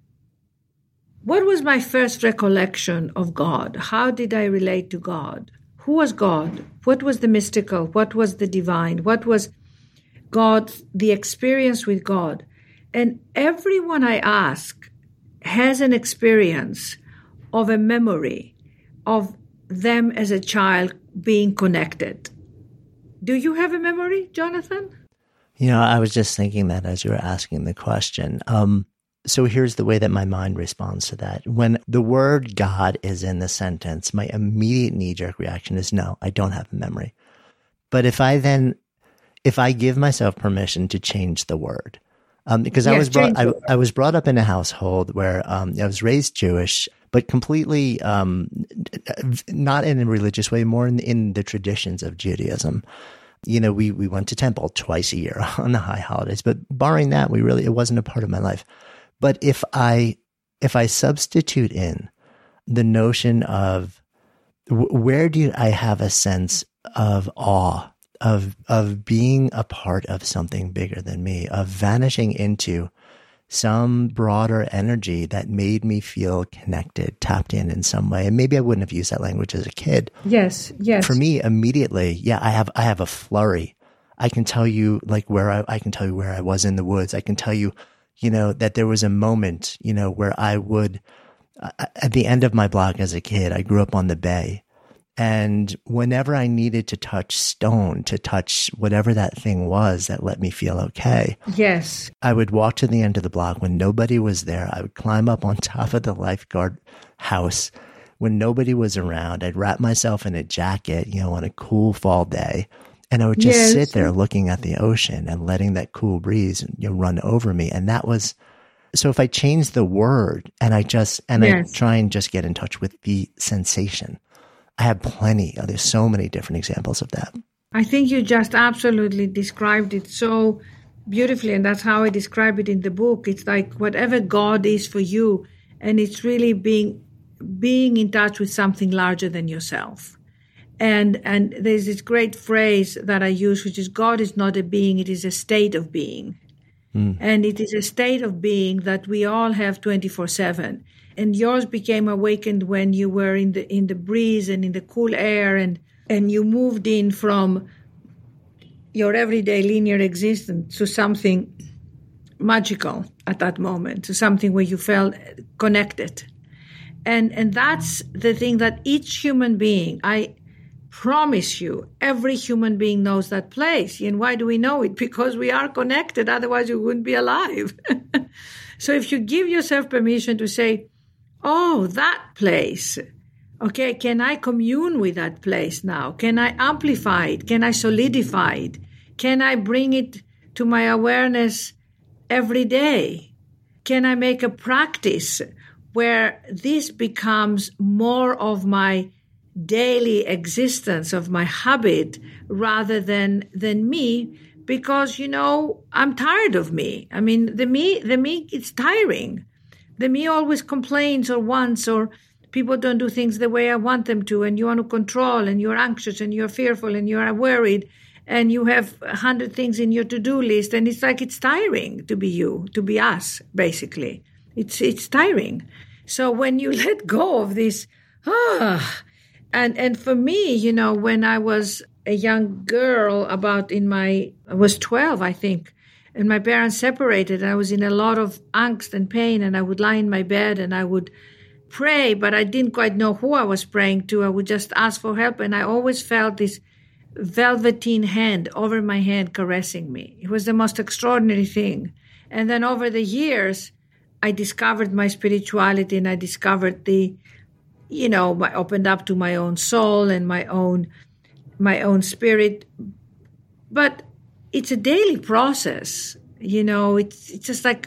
what was my first recollection of God? How did I relate to God? Who was God? What was the mystical? What was the divine? What was God, the experience with God? And everyone I ask has an experience of a memory of them as a child being connected. Do you have a memory, Jonathan? You know, I was just thinking that as you were asking the question. Um, so here's the way that my mind responds to that. When the word God is in the sentence, my immediate knee-jerk reaction is no, I don't have a memory. But if I then if I give myself permission to change the word. Um, because yes, I was brought, I, I was brought up in a household where um, I was raised Jewish, but completely um, not in a religious way, more in, in the traditions of Judaism. You know, we we went to temple twice a year on the high holidays, but barring that, we really it wasn't a part of my life. But if I if I substitute in the notion of w- where do I have a sense of awe, of of being a part of something bigger than me, of vanishing into some broader energy that made me feel connected, tapped in in some way. And maybe I wouldn't have used that language as a kid. Yes, yes. For me, immediately, yeah, I have I have a flurry. I can tell you like where I, I can tell you where I was in the woods. I can tell you, you know, that there was a moment, you know, where I would, uh, at the end of my block as a kid, I grew up on the bay. And whenever I needed to touch stone, to touch whatever that thing was that let me feel okay. Yes. I would walk to the end of the block when nobody was there. I would climb up on top of the lifeguard house when nobody was around. I'd wrap myself in a jacket, you know, on a cool fall day. And I would just yes. sit there looking at the ocean and letting that cool breeze, you know, run over me. And that was, so if I change the word and I just, and yes. I try and just get in touch with the sensation, I have plenty. There's so many different examples of that. I think you just absolutely described it so beautifully, and that's how I describe it in the book. It's like whatever God is for you, and it's really being being in touch with something larger than yourself. And and there's this great phrase that I use, which is God is not a being, it is a state of being. Mm. And it is a state of being that we all have twenty-four seven. And yours became awakened when you were in the in the breeze and in the cool air, and, and you moved in from your everyday linear existence to something magical at that moment, to something where you felt connected. And and that's the thing that each human being, I promise you, every human being knows that place. And why do we know it? Because we are connected, otherwise we wouldn't be alive. So if you give yourself permission to say, oh, that place. Okay, can I commune with that place now? Can I amplify it? Can I solidify it? Can I bring it to my awareness every day? Can I make a practice where this becomes more of my daily existence, of my habit, rather than than me? Because, you know, I'm tired of me. I mean, the me, the me, it's tiring. The me always complains or wants, or people don't do things the way I want them to, and you want to control, and you're anxious, and you're fearful, and you're worried, and you have a hundred things in your to-do list, and it's like it's tiring to be you, to be us, basically. It's it's tiring. So when you let go of this, ah, and and for me, you know, when I was a young girl, about in my, I was twelve, I think, and my parents separated, and I was in a lot of angst and pain, and I would lie in my bed and I would pray, but I didn't quite know who I was praying to. I would just ask for help, and I always felt this velveteen hand over my hand caressing me. It was the most extraordinary thing. And then over the years, I discovered my spirituality, and I discovered the, you know, I opened up to my own soul and my own, my own spirit. But it's a daily process, you know. It's it's just like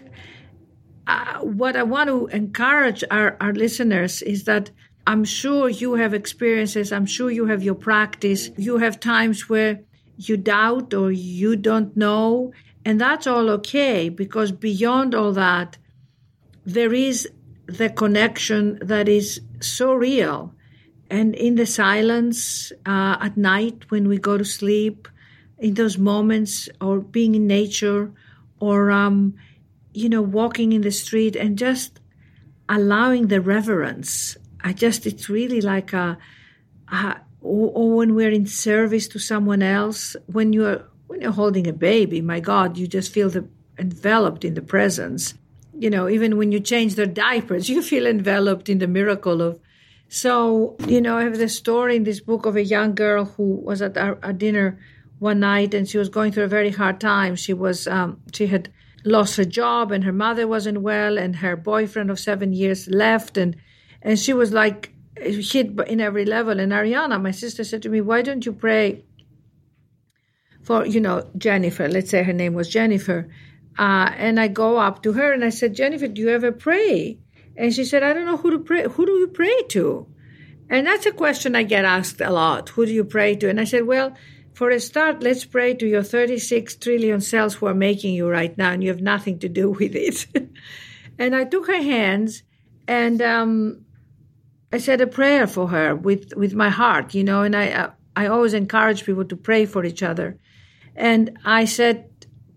uh, what I want to encourage our, our listeners is that I'm sure you have experiences. I'm sure you have your practice. You have times where you doubt or you don't know, and that's all okay, because beyond all that, there is the connection that is so real. And in the silence uh, at night when we go to sleep, in those moments, or being in nature, or, um, you know, walking in the street and just allowing the reverence. I just, it's really like a, a or, or when we're in service to someone else, when you're, when you're holding a baby, my God, you just feel the enveloped in the presence. You know, even when you change their diapers, you feel enveloped in the miracle of. So, you know, I have the story in this book of a young girl who was at our, our dinner one night, and she was going through a very hard time. She was, um, she had lost her job, and her mother wasn't well, and her boyfriend of seven years left, and and she was like hit in every level. And Ariana, my sister, said to me, "Why don't you pray for, you know, Jennifer. Let's say her name was Jennifer. Uh, and I go up to her and I said, Jennifer, do you ever pray? And she said, I don't know who to pray. Who do you pray to? And that's a question I get asked a lot. Who do you pray to? And I said, well, for a start, let's pray to your thirty-six trillion cells who are making you right now, and you have nothing to do with it. And I took her hands and um, I said a prayer for her with, with my heart, you know, and I, uh, I always encourage people to pray for each other. And I said,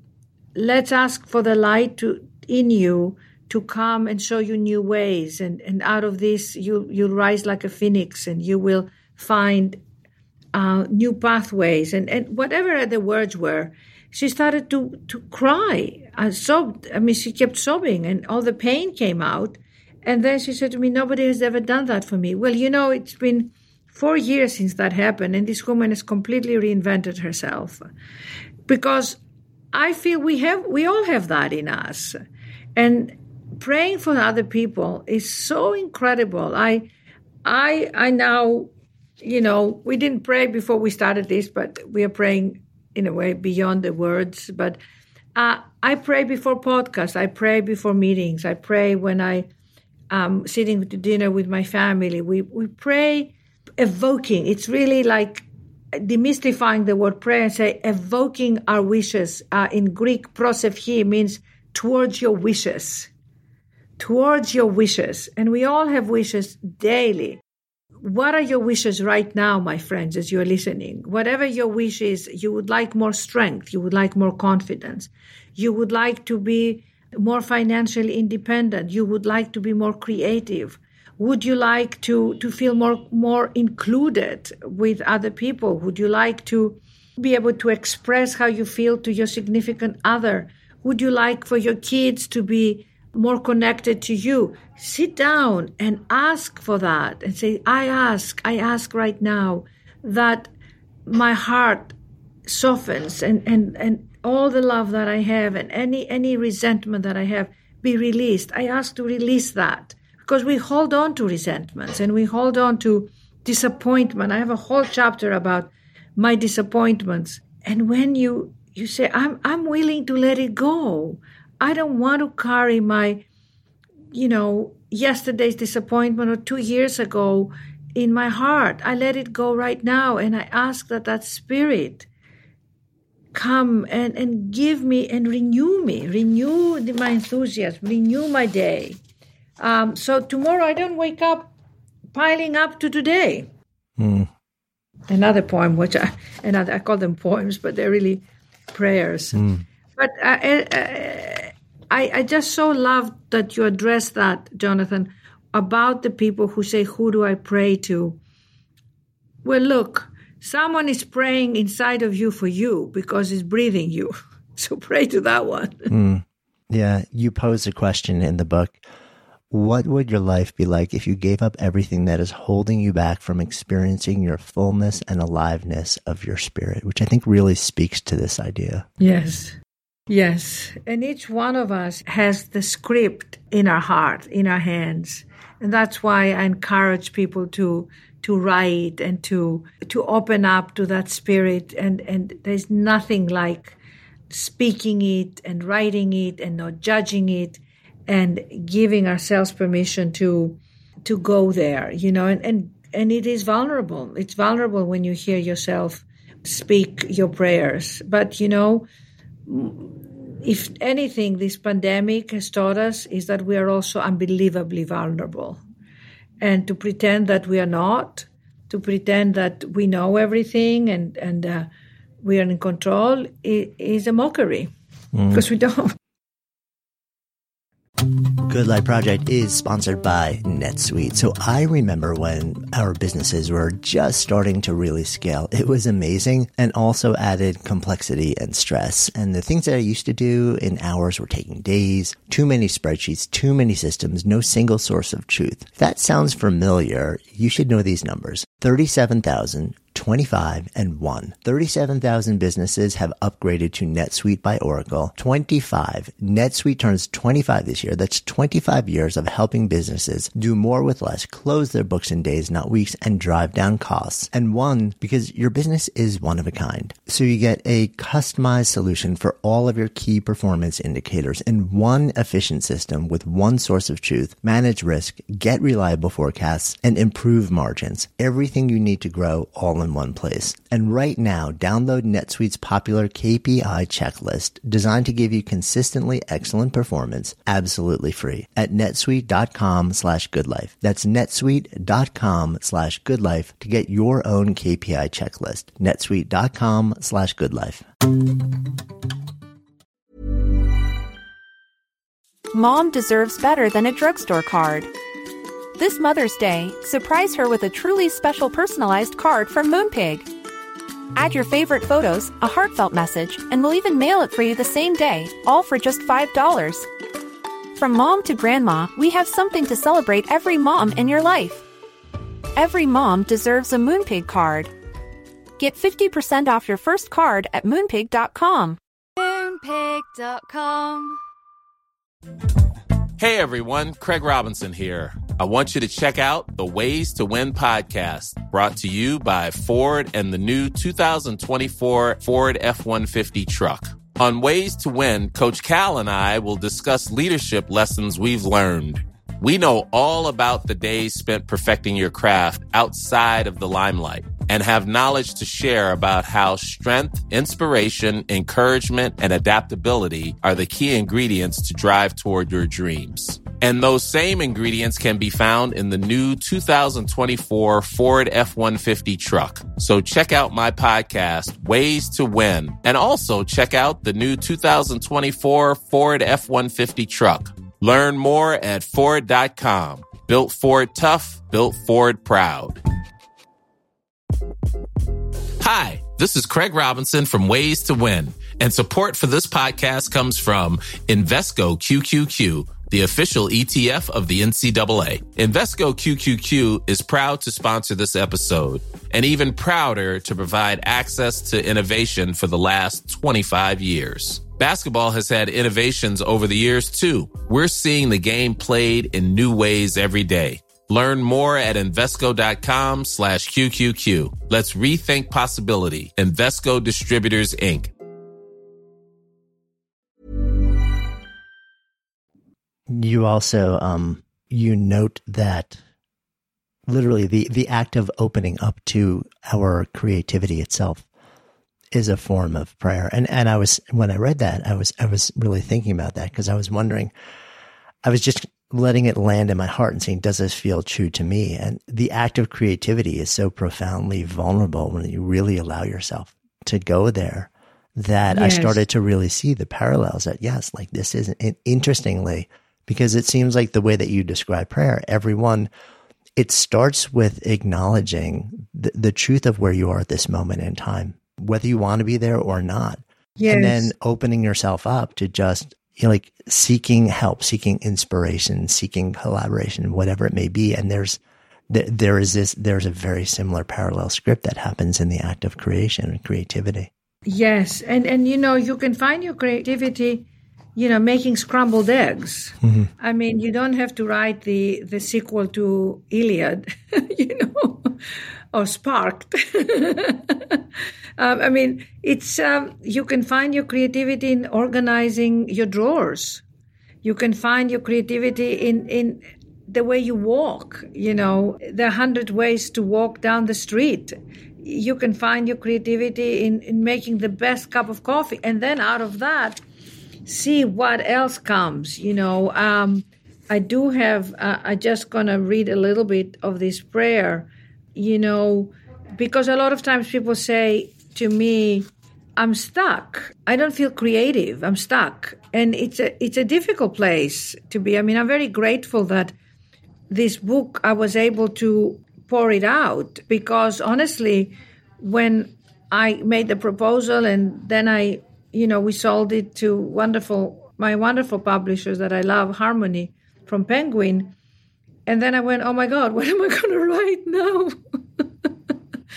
let's ask for the light to in you to come and show you new ways. And, and out of this, you, you'll rise like a phoenix and you will find uh, new pathways. And, and whatever the words were, she started to, to cry. I sobbed. I mean, she kept sobbing and all the pain came out. And then she said to me, nobody has ever done that for me. Well, you know, it's been four years since that happened. And this woman has completely reinvented herself. Because I feel we have, we all have that in us. And praying for other people is so incredible. I, I, I now, you know, we didn't pray before we started this, but we are praying in a way beyond the words. But uh, I pray before podcasts. I pray before meetings. I pray when I am sitting to dinner with my family. We we pray evoking. It's really like demystifying the word prayer and say evoking our wishes. Uh, in Greek, prosephi means towards your wishes. Towards your wishes. And we all have wishes daily. What are your wishes right now, my friends, as you're listening? Whatever your wish is, you would like more strength. You would like more confidence. You would like to be more financially independent. You would like to be more creative. Would you like to, to feel more, more included with other people? Would you like to be able to express how you feel to your significant other? Would you like for your kids to be more connected to you? Sit down and ask for that and say, I ask, I ask right now that my heart softens and, and, and all the love that I have and any, any resentment that I have be released. I ask to release that because we hold on to resentments and we hold on to disappointment. I have a whole chapter about my disappointments. And when you, you say, I'm, I'm willing to let it go. I don't want to carry my, you know, yesterday's disappointment or two years ago in my heart. I let it go right now. And I ask that that spirit come and, and give me and renew me, renew the, my enthusiasm, renew my day. Um, so tomorrow I don't wake up piling up to today. Mm. Another poem, which I, another, I call them poems, but they're really prayers. Mm. But I, I, I, I just so love that you address that, Jonathan, about the people who say, who do I pray to? Well, look, someone is praying inside of you for you because it's breathing you. So pray to that one. Mm. Yeah, you pose a question in the book. What would your life be like if you gave up everything that is holding you back from experiencing your fullness and aliveness of your spirit, which I think really speaks to this idea. Yes. Yes. And each one of us has the script in our heart, in our hands. And that's why I encourage people to to write and to to open up to that spirit. And, and there's nothing like speaking it and writing it and not judging it and giving ourselves permission to to go there, you know, and, and, and it is vulnerable. It's vulnerable when you hear yourself speak your prayers. But, you know, if anything, this pandemic has taught us is that we are also unbelievably vulnerable. And to pretend that we are not, to pretend that we know everything and, and uh, we are in control is a mockery, mm. because we don't. Good Life Project is sponsored by NetSuite. So I remember when our businesses were just starting to really scale. It was amazing and also added complexity and stress. And the things that I used to do in hours were taking days, too many spreadsheets, too many systems, no single source of truth. If that sounds familiar, you should know these numbers. thirty-seven thousand twenty-five and one. thirty-seven thousand businesses have upgraded to NetSuite by Oracle. twenty-five. NetSuite turns twenty-five this year. That's twenty-five years of helping businesses do more with less, close their books in days, not weeks, and drive down costs. And one, because your business is one of a kind. So you get a customized solution for all of your key performance indicators in one efficient system with one source of truth, manage risk, get reliable forecasts, and improve margins. Everything you need to grow all in one place. And right now, download NetSuite's popular K P I checklist designed to give you consistently excellent performance absolutely free at netsuite.com slash goodlife. That's netsuite.com slash goodlife to get your own K P I checklist. netsuite.com slash goodlife. Mom deserves better than a drugstore card. This Mother's Day, surprise her with a truly special personalized card from Moonpig. Add your favorite photos, a heartfelt message, and we'll even mail it for you the same day, all for just five dollars. From mom to grandma, we have something to celebrate every mom in your life. Every mom deserves a Moonpig card. Get fifty percent off your first card at moonpig dot com. moonpig dot com. Hey everyone, Craig Robinson here. I want you to check out the Ways to Win podcast, brought to you by Ford and the new two thousand twenty-four Ford F one fifty truck. On Ways to Win, Coach Cal and I will discuss leadership lessons we've learned. We know all about the days spent perfecting your craft outside of the limelight and have knowledge to share about how strength, inspiration, encouragement, and adaptability are the key ingredients to drive toward your dreams. And those same ingredients can be found in the new two thousand twenty-four Ford F one fifty truck. So check out my podcast, Ways to Win, and also check out the new two thousand twenty-four Ford F one fifty truck. Learn more at Ford dot com. Built Ford tough, built Ford proud. Hi, this is Craig Robinson from Ways to Win, and support for this podcast comes from Invesco Q Q Q, the official E T F of the N C double A. Invesco Q Q Q is proud to sponsor this episode, and even prouder to provide access to innovation for the last twenty-five years. Basketball has had innovations over the years, too. We're seeing the game played in new ways every day. Learn more at Invesco.com slash QQQ. Let's rethink possibility. Invesco Distributors, Incorporated. You also, um, you note that literally the, the act of opening up to our creativity itself is a form of prayer. And, and I was, when I read that, I was, I was really thinking about that because I was wondering, I was just letting it land in my heart and saying, does this feel true to me? And the act of creativity is so profoundly vulnerable when you really allow yourself to go there that yes. I started to really see the parallels that, yes, like this is interestingly, because it seems like the way that you describe prayer, everyone, it starts with acknowledging the, the truth of where you are at this moment in time, whether you want to be there or not. Yes. And then opening yourself up to just, you know, like seeking help, seeking inspiration, seeking collaboration, whatever it may be. And there's, there, there is this, there's a very similar parallel script that happens in the act of creation and creativity. Yes. And, and, you know, you can find your creativity, you know, making scrambled eggs. Mm-hmm. I mean, you don't have to write the, the sequel to Iliad, you know, or Sparked. um, I mean, it's, um, you can find your creativity in organizing your drawers. You can find your creativity in, in the way you walk. You know, there are a hundred ways to walk down the street. You can find your creativity in, in making the best cup of coffee. And then out of that, see what else comes. You know, um, I do have, uh, I just going to read a little bit of this prayer, you know, because a lot of times people say to me, I'm stuck. I don't feel creative. I'm stuck. And it's a, it's a difficult place to be. I mean, I'm very grateful that this book, I was able to pour it out, because honestly, when I made the proposal and then I, you know, we sold it to wonderful, my wonderful publishers that I love, Harmony from Penguin. And then I went, oh my God, what am I going to write now?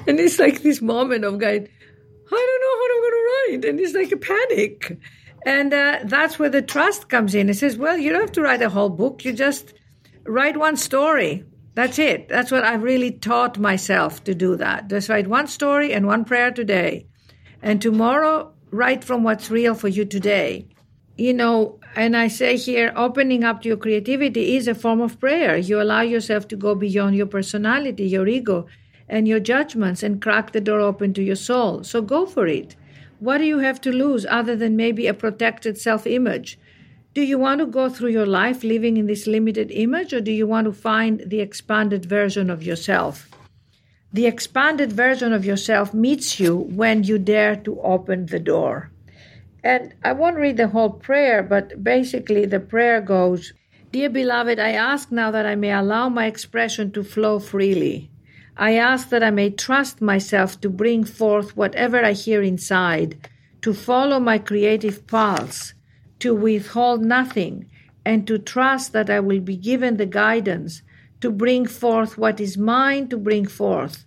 And it's like this moment of going, I don't know what I'm going to write. And it's like a panic. And uh, that's where the trust comes in. It says, well, you don't have to write a whole book. You just write one story. That's it. That's what I've really taught myself to do that. Just write one story and one prayer today. And tomorrow, write from what's real for you today. You know, and I say here, opening up to your creativity is a form of prayer. You allow yourself to go beyond your personality, your ego, and your judgments and crack the door open to your soul. So go for it. What do you have to lose other than maybe a protected self-image? Do you want to go through your life living in this limited image, or do you want to find the expanded version of yourself? The expanded version of yourself meets you when you dare to open the door. And I won't read the whole prayer, but basically the prayer goes, Dear beloved, I ask now that I may allow my expression to flow freely. I ask that I may trust myself to bring forth whatever I hear inside, to follow my creative pulse, to withhold nothing, and to trust that I will be given the guidance to bring forth what is mine to bring forth.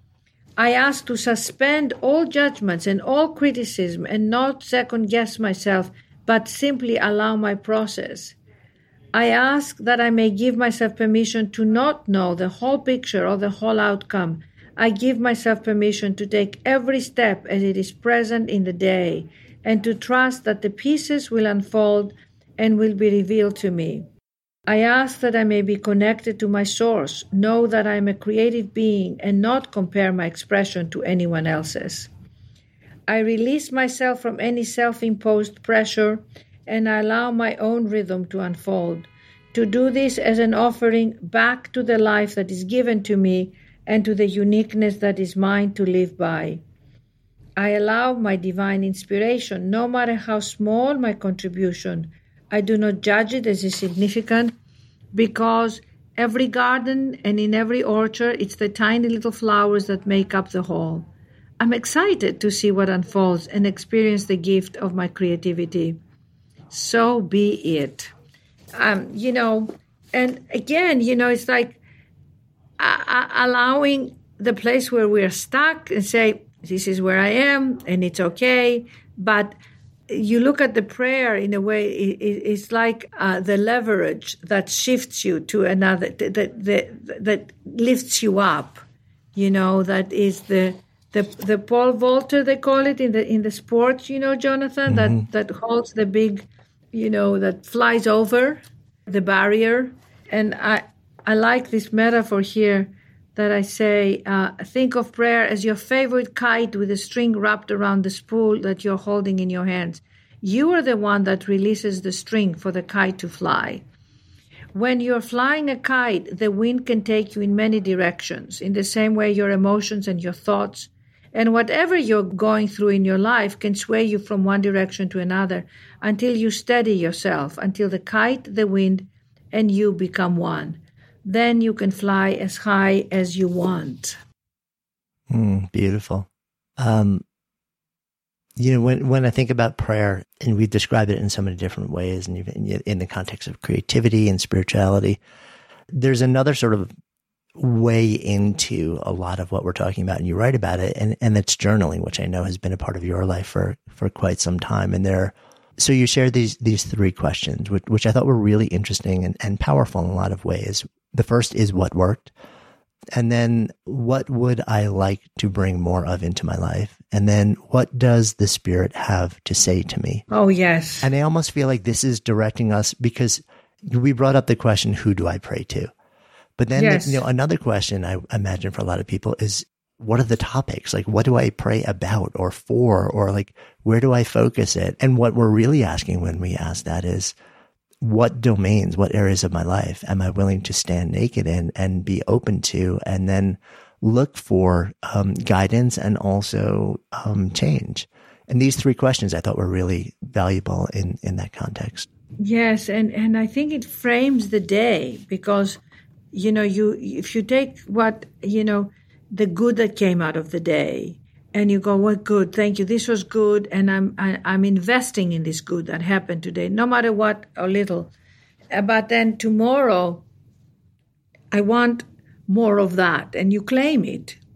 I ask to suspend all judgments and all criticism and not second-guess myself, but simply allow my process. I ask that I may give myself permission to not know the whole picture or the whole outcome. I give myself permission to take every step as it is present in the day, and to trust that the pieces will unfold and will be revealed to me. I ask that I may be connected to my source, know that I am a creative being, and not compare my expression to anyone else's. I release myself from any self-imposed pressure, and I allow my own rhythm to unfold. To do this as an offering back to the life that is given to me and to the uniqueness that is mine to live by. I allow my divine inspiration, no matter how small my contribution. I do not judge it as insignificant, because every garden and in every orchard, it's the tiny little flowers that make up the whole. I'm excited to see what unfolds and experience the gift of my creativity. So be it. Um, you know, and again, you know, it's like uh, allowing the place where we're stuck and say, this is where I am, and it's okay. But you look at the prayer in a way, it, it's like uh, the leverage that shifts you to another, that, that, that lifts you up. You know, that is the the the pole vaulter, they call it in the in the sports. You know, Jonathan, mm-hmm. that that holds the big, you know, that flies over the barrier. And I I like this metaphor here. That I say, uh, think of prayer as your favorite kite with a string wrapped around the spool that you're holding in your hands. You are the one that releases the string for the kite to fly. When you're flying a kite, the wind can take you in many directions, in the same way your emotions and your thoughts and whatever you're going through in your life can sway you from one direction to another until you steady yourself, until the kite, the wind, and you become one. Then you can fly as high as you want. Mm, beautiful. Um, you know, when when I think about prayer, and we describe it in so many different ways, and even in the context of creativity and spirituality, there's another sort of way into a lot of what we're talking about, and you write about it, and, and that's journaling, which I know has been a part of your life for, for quite some time. And there, so you shared these these three questions, which, which I thought were really interesting and, and powerful in a lot of ways. The first is what worked. And then what would I like to bring more of into my life? And then what does the Spirit have to say to me? Oh, yes. And I almost feel like this is directing us, because we brought up the question, who do I pray to? But then, yes. you know, another question I imagine for a lot of people is, what are the topics? Like, what do I pray about or for, or like, where do I focus it? And what we're really asking when we ask that is, what domains, what areas of my life am I willing to stand naked in and be open to, and then look for um, guidance and also um, change? And these three questions I thought were really valuable in, in that context. Yes, and, and I think it frames the day, because, you know, you if you take what, you know, the good that came out of the day, and you go, what good, thank you, this was good, and I'm I, I'm investing in this good that happened today, no matter what or little. But then tomorrow, I want more of that, and you claim it.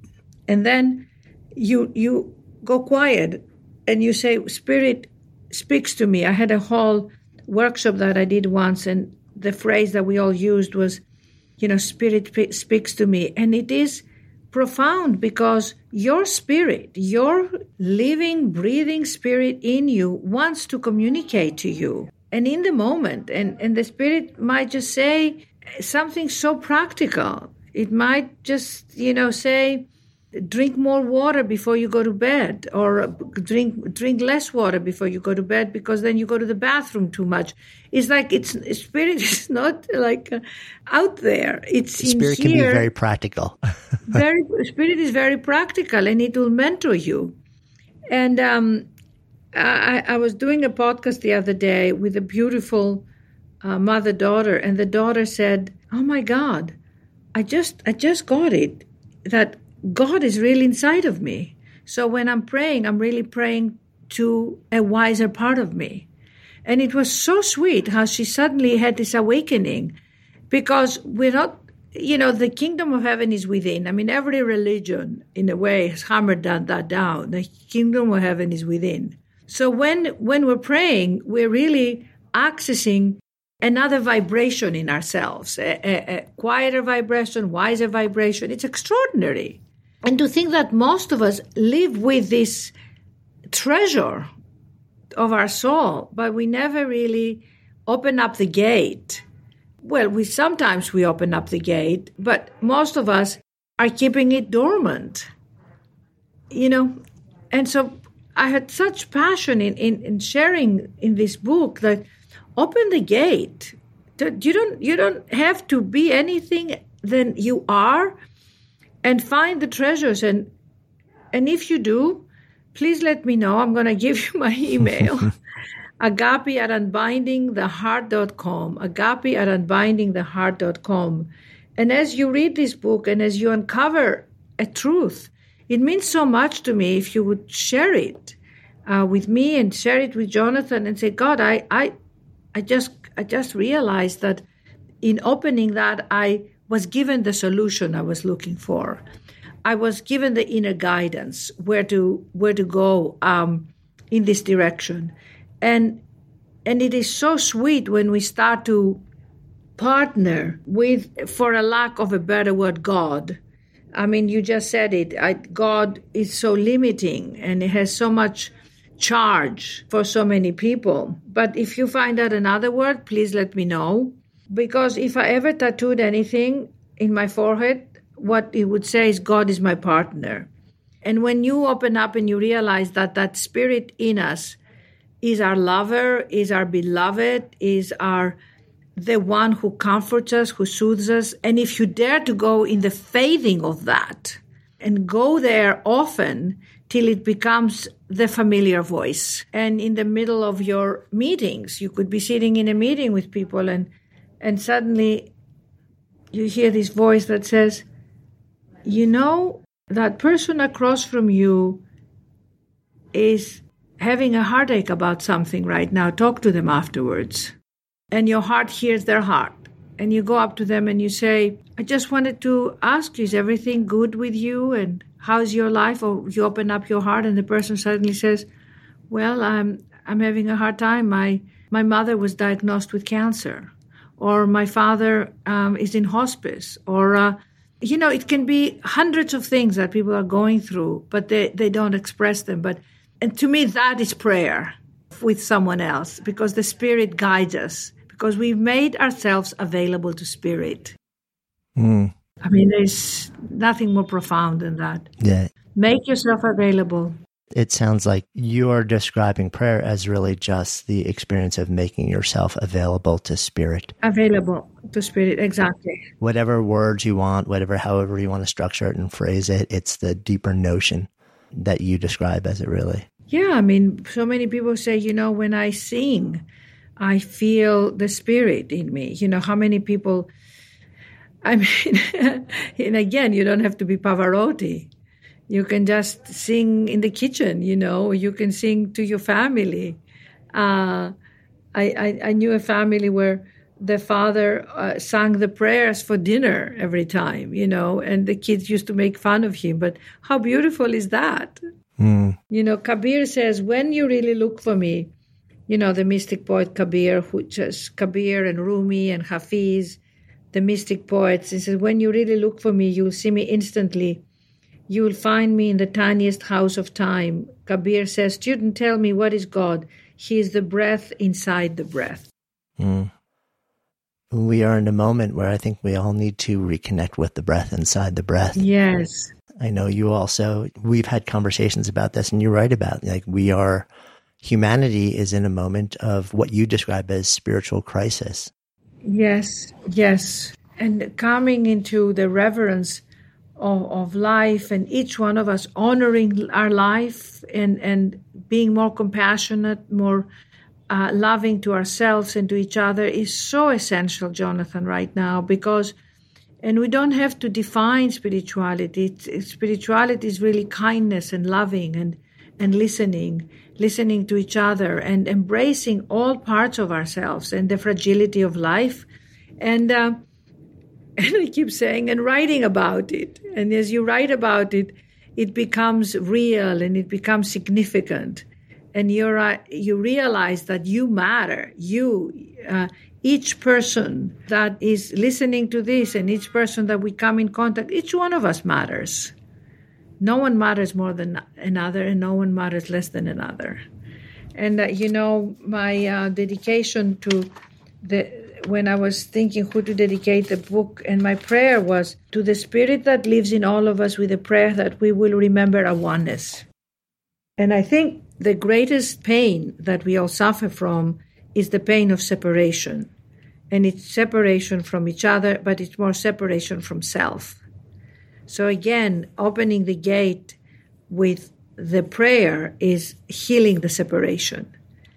And then you you go quiet and you say, Spirit speaks to me. I had a whole workshop that I did once, and the phrase that we all used was, you know, Spirit p- speaks to me. And it is profound because your spirit, your living, breathing spirit in you wants to communicate to you. And in the moment, and, and the Spirit might just say something so practical. It might just, you know, say, drink more water before you go to bed, or drink drink less water before you go to bed because then you go to the bathroom too much. It's like it's Spirit is not like uh, out there. It's Spirit in can here. be very practical. very Spirit is very practical, and it will mentor you. And um, I, I was doing a podcast the other day with a beautiful uh, mother-daughter, and the daughter said, "Oh my God, I just I just got it that God is really inside of me. So when I'm praying, I'm really praying to a wiser part of me." And it was so sweet how she suddenly had this awakening, because we're not, you know, the kingdom of heaven is within. I mean, every religion, in a way, has hammered that, that down. The kingdom of heaven is within. So when when we're praying, we're really accessing another vibration in ourselves, a, a, a quieter vibration, wiser vibration. It's extraordinary. And to think that most of us live with this treasure of our soul, but we never really open up the gate. Well, we sometimes we open up the gate, but most of us are keeping it dormant, you know. And so I had such passion in, in, in sharing in this book that open the gate. You don't you don't have to be anything than you are, and find the treasures. And and if you do, please let me know. I'm going to give you my email, agape at unbinding the heart dot com, agape at unbinding the heart dot com. And as you read this book and as you uncover a truth, it means so much to me if you would share it uh, with me and share it with Jonathan and say, God, I, I, I just, I just realized that in opening that, I was given the solution I was looking for. I was given the inner guidance where to where to go um, in this direction, and and it is so sweet when we start to partner with, for a lack of a better word, God. I mean, you just said it. I, God is so limiting, and it has so much charge for so many people. But if you find out another word, please let me know, because if I ever tattooed anything in my forehead, what it would say is, God is my partner. And when you open up and you realize that that spirit in us is our lover, is our beloved, is our the one who comforts us, who soothes us. And if you dare to go in the fading of that and go there often till it becomes the familiar voice. And in the middle of your meetings, you could be sitting in a meeting with people and and suddenly you hear this voice that says, you know, that person across from you is having a heartache about something right now. Talk to them afterwards. And your heart hears their heart. And you go up to them and you say, I just wanted to ask you, is everything good with you? And how's your life? Or you open up your heart and the person suddenly says, well, I'm I'm having a hard time. My, my mother was diagnosed with cancer. Or my father um, is in hospice. Or... Uh, You know, it can be hundreds of things that people are going through, but they, they don't express them. But and to me, that is prayer with someone else, because the Spirit guides us, because we've made ourselves available to Spirit. Mm. I mean, there's nothing more profound than that. Yeah. Make yourself available. It sounds like you're describing prayer as really just the experience of making yourself available to Spirit. Available to Spirit, exactly. Whatever words you want, whatever, however you want to structure it and phrase it, it's the deeper notion that you describe as it really. Yeah, I mean, so many people say, you know, when I sing, I feel the Spirit in me. You know, how many people, I mean, and again, you don't have to be Pavarotti. You can just sing in the kitchen, you know, you can sing to your family. Uh, I, I, I knew a family where the father uh, sang the prayers for dinner every time, you know, and the kids used to make fun of him. But how beautiful is that? Mm. You know, Kabir says, when you really look for me, you know, the mystic poet Kabir, who just Kabir and Rumi and Hafiz, the mystic poets, he says, when you really look for me, you'll see me instantly. You will find me in the tiniest house of time. Kabir says, student, tell me, what is God? He is the breath inside the breath. Mm. We are in a moment where I think we all need to reconnect with the breath inside the breath. Yes. I know you also, we've had conversations about this, and you're right about, like, we are, humanity is in a moment of what you describe as spiritual crisis. Yes, yes. And coming into the reverence of, of life, and each one of us honoring our life and, and being more compassionate, more uh, loving to ourselves and to each other is so essential, Jonathan, right now, because, and we don't have to define spirituality. It's, it's, spirituality is really kindness and loving and, and listening, listening to each other and embracing all parts of ourselves and the fragility of life. And, uh, and I keep saying, and writing about it. And as you write about it, it becomes real and it becomes significant. And you're, uh, you realize that you matter. You, uh, each person that is listening to this and each person that we come in contact, each one of us matters. No one matters more than another, and no one matters less than another. And, uh, you know, my uh, dedication to the, when I was thinking who to dedicate the book, and my prayer was to the spirit that lives in all of us, with a prayer that we will remember our oneness. And I think the greatest pain that we all suffer from is the pain of separation. And it's separation from each other, but it's more separation from self. So again, opening the gate with the prayer is healing the separation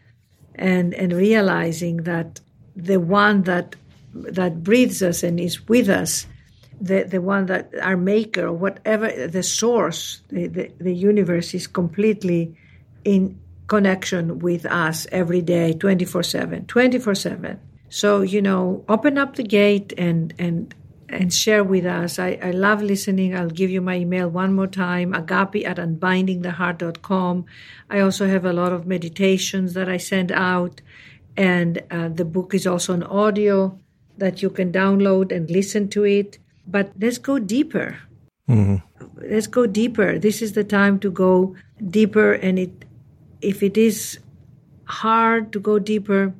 and, and realizing that the one that that breathes us and is with us, the, the one that our maker, or whatever, the source, the, the, the universe is completely in connection with us every day, twenty-four seven, twenty-four seven. So, you know, open up the gate and, and, and share with us. I, I love listening. I'll give you my email one more time, agape at unbinding the heart dot com. I also have a lot of meditations that I send out. And uh, the book is also an audio that you can download and listen to it. But let's go deeper. Mm-hmm. Let's go deeper. This is the time to go deeper. And it, if it is hard to go deeper,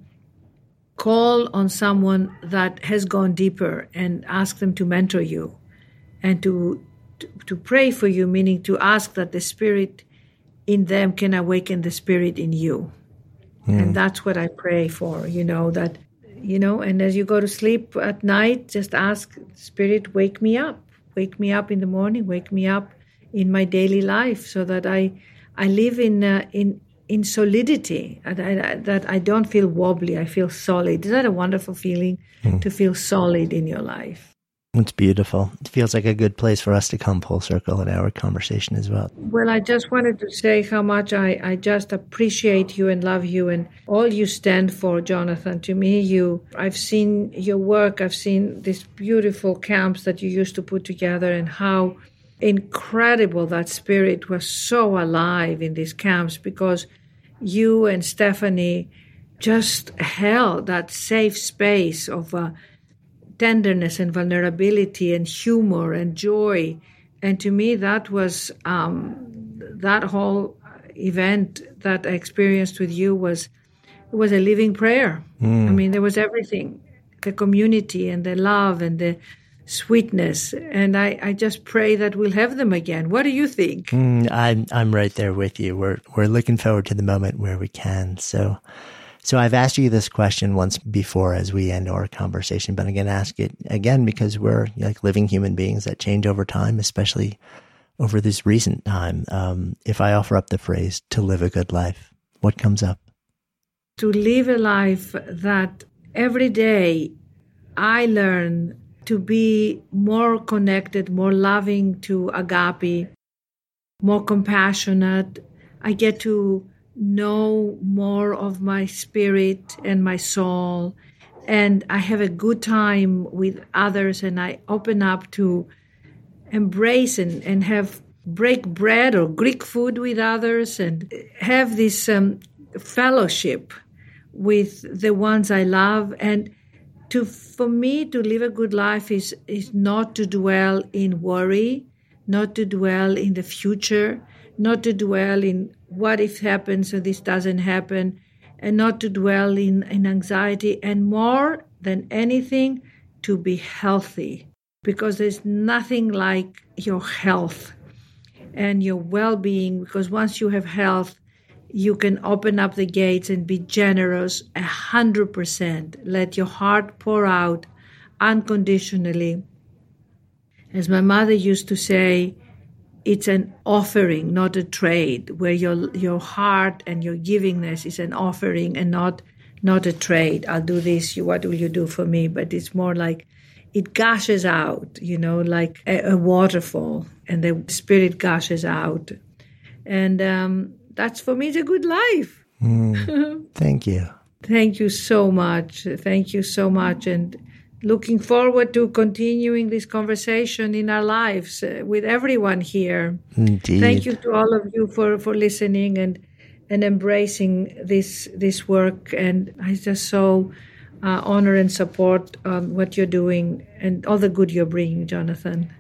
call on someone that has gone deeper and ask them to mentor you and to, to, to pray for you, meaning to ask that the spirit in them can awaken the spirit in you. Mm. And that's what I pray for, you know, that, you know, and as you go to sleep at night, just ask, Spirit, wake me up. Wake me up in the morning, wake me up in my daily life so that I I live in uh, in in solidity, that I, that I don't feel wobbly, I feel solid. Isn't that a wonderful feeling, mm. to feel solid in your life? It's beautiful. It feels like a good place for us to come full circle in our conversation as well. Well, I just wanted to say how much I, I just appreciate you and love you and all you stand for, Jonathan. To me, you, I've seen your work. I've seen these beautiful camps that you used to put together and how incredible that spirit was so alive in these camps, because you and Stephanie just held that safe space of uh, tenderness and vulnerability and humor and joy. And to me, that was, um, that whole event that I experienced with you was, it was a living prayer. Mm. I mean, there was everything, the community and the love and the sweetness. And I, I just pray that we'll have them again. What do you think? Mm, I'm, I'm right there with you. We're, we're looking forward to the moment where we can. So, So I've asked you this question once before as we end our conversation, but I'm going to ask it again because we're like living human beings that change over time, especially over this recent time. Um, if I offer up the phrase, to live a good life, what comes up? To live a life that every day I learn to be more connected, more loving to agape, more compassionate. I get to know more of my spirit and my soul, and I have a good time with others, and I open up to embrace and, and have break bread or Greek food with others and have this um, fellowship with the ones I love. And to for me, to live a good life is, is not to dwell in worry, not to dwell in the future, not to dwell in what if happens or this doesn't happen, and not to dwell in, in anxiety, and more than anything, to be healthy, because there's nothing like your health and your well-being, because once you have health, you can open up the gates and be generous a hundred percent. Let your heart pour out unconditionally. As my mother used to say, it's an offering, not a trade, where your your heart and your givingness is an offering and not not a trade. I'll do this, you, what will you do for me? But it's more like it gushes out, you know, like a, a waterfall, and the spirit gushes out. And um, that's, for me, it's a good life. Mm, thank you. Thank you so much. Thank you so much. And looking forward to continuing this conversation in our lives uh, with everyone here. Indeed. Thank you to all of you for, for listening and and embracing this this work. And I just so uh, honor and support um, what you're doing and all the good you're bringing, Jonathan.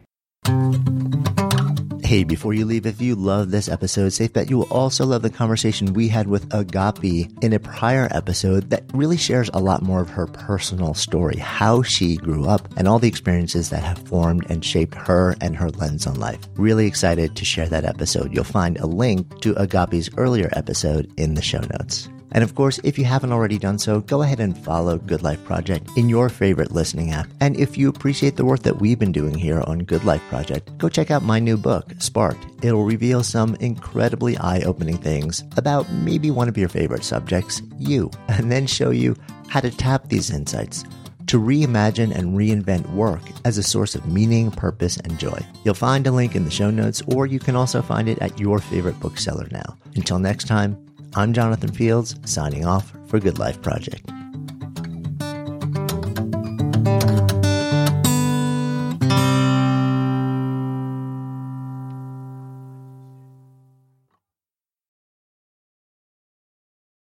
Hey, before you leave, if you love this episode, safe bet you will also love the conversation we had with Agapi in a prior episode that really shares a lot more of her personal story, how she grew up, and all the experiences that have formed and shaped her and her lens on life. Really excited to share that episode. You'll find a link to Agapi's earlier episode in the show notes. And of course, if you haven't already done so, go ahead and follow Good Life Project in your favorite listening app. And if you appreciate the work that we've been doing here on Good Life Project, go check out my new book, Sparked. It'll reveal some incredibly eye-opening things about maybe one of your favorite subjects, you, and then show you how to tap these insights to reimagine and reinvent work as a source of meaning, purpose, and joy. You'll find a link in the show notes, or you can also find it at your favorite bookseller now. Until next time, I'm Jonathan Fields, signing off for Good Life Project.